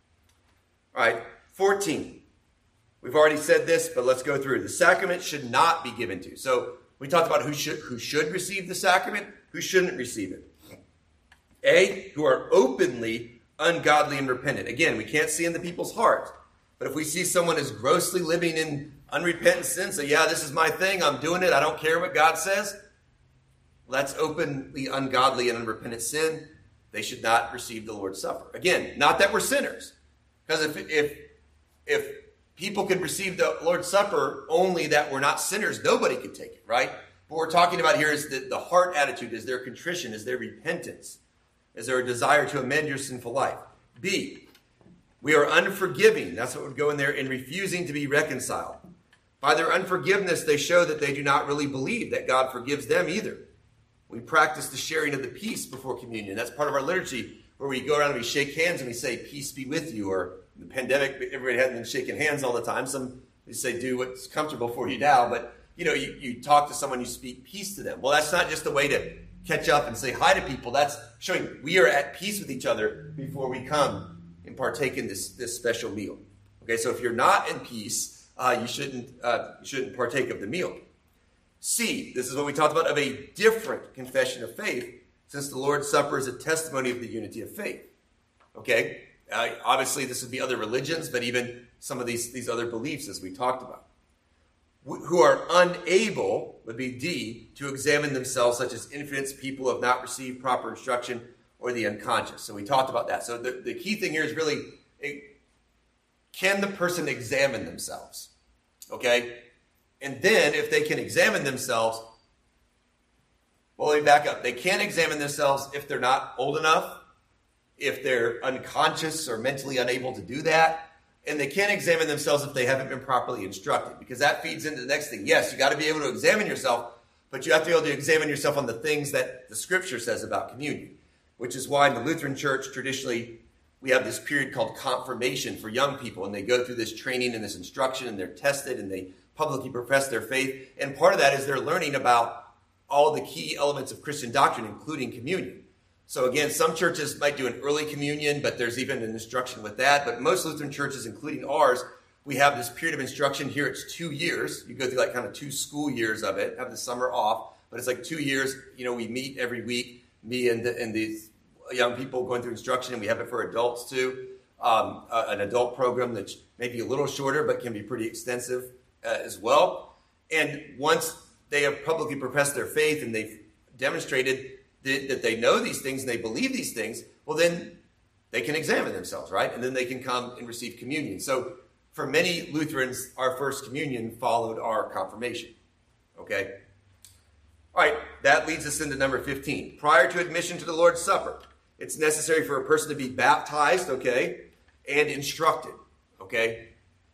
A: All right, fourteen. We've already said this, but let's go through. The sacrament should not be given to. So we talked about who should who should receive the sacrament, who shouldn't receive it. A, who are openly ungodly and repentant. Again, we can't see in the people's hearts. But if we see someone is grossly living in unrepentant sin, so yeah, this is my thing, I'm doing it, I don't care what God says, well, that's openly ungodly and unrepentant sin. They should not receive the Lord's Supper. Again, not that we're sinners. Because if, if, if people could receive the Lord's Supper only that we're not sinners, nobody could take it, right? What we're talking about here is the, the heart attitude. Is there contrition? Is there repentance? Is there a desire to amend your sinful life? B, we are unforgiving. That's what would go in there, in refusing to be reconciled. By their unforgiveness, they show that they do not really believe that God forgives them either. We practice the sharing of the peace before communion. That's part of our liturgy, where we go around and we shake hands and we say, peace be with you. Or in the pandemic, everybody hadn't been shaking hands all the time. Some they say, do what's comfortable for you now. But, you know, you, you talk to someone, you speak peace to them. Well, that's not just a way to catch up and say hi to people. That's showing we are at peace with each other before we come and partake in this, this special meal. Okay, so if you're not in peace, uh, you shouldn't uh, you shouldn't partake of the meal. C, this is what we talked about, of a different confession of faith, since the Lord's Supper is a testimony of the unity of faith. Okay, uh, obviously this would be other religions, but even some of these, these other beliefs, as we talked about. Who are unable, would be D, to examine themselves, such as infants, people who have not received proper instruction, or the unconscious. So we talked about that. So the, the key thing here is really, it, can the person examine themselves? Okay? And then, if they can examine themselves, well, let me back up. They can't examine themselves if they're not old enough, if they're unconscious or mentally unable to do that, and they can't examine themselves if they haven't been properly instructed, because that feeds into the next thing. Yes, you got to be able to examine yourself, but you have to be able to examine yourself on the things that the Scripture says about communion, which is why in the Lutheran Church, traditionally, we have this period called confirmation for young people, and they go through this training and this instruction, and they're tested, and they publicly profess their faith. And part of that is they're learning about all the key elements of Christian doctrine, including communion. So again, some churches might do an early communion, but there's even an instruction with that. But most Lutheran churches, including ours, we have this period of instruction. Here it's two years. You go through like kind of two school years of it, have the summer off, but it's like two years. You know, we meet every week, me and, the, and these young people going through instruction, and we have it for adults too. Um, uh, an adult program that's maybe a little shorter, but can be pretty extensive uh, as well. And once they have publicly professed their faith and they've demonstrated that, that they know these things and they believe these things, well, then they can examine themselves, right? And then they can come and receive communion. So for many Lutherans, our first communion followed our confirmation, okay? All right, that leads us into number fifteen. Prior to admission to the Lord's Supper, it's necessary for a person to be baptized, okay, and instructed, okay?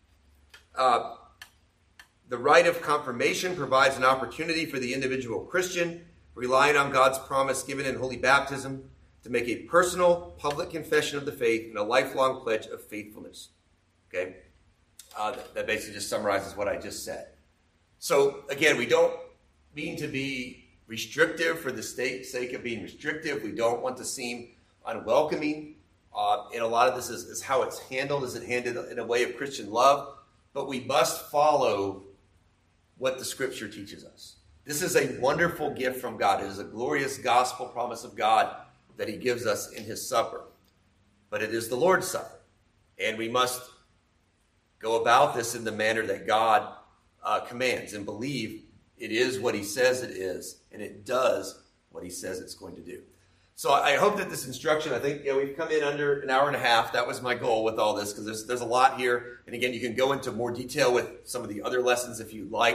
A: Uh, the rite of confirmation provides an opportunity for the individual Christian, relying on God's promise given in holy baptism, to make a personal, public confession of the faith and a lifelong pledge of faithfulness, okay? Uh, that, that basically just summarizes what I just said. So, again, we don't mean to be restrictive for the sake of being restrictive. We don't want to seem unwelcoming. Uh, and a lot of this is, is how it's handled. Is it handled in a way of Christian love? But we must follow what the Scripture teaches us. This is a wonderful gift from God. It is a glorious gospel promise of God that he gives us in his supper. But it is the Lord's Supper. And we must go about this in the manner that God uh, commands and believe it is what he says it is, and it does what he says it's going to do. So I hope that this instruction, I think, you know, we've come in under an hour and a half. That was my goal with all this, because there's, there's a lot here. And again, you can go into more detail with some of the other lessons if you'd like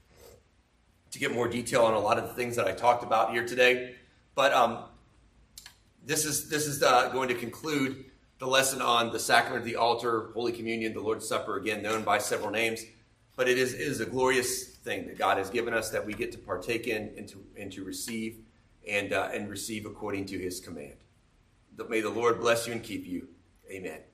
A: to get more detail on a lot of the things that I talked about here today. But um, this is, this is uh, going to conclude the lesson on the sacrament of the altar, Holy Communion, the Lord's Supper, again, known by several names. But it is, it is a glorious thing that God has given us that we get to partake in and to, and to receive and, uh, and receive according to his command. May the Lord bless you and keep you. Amen.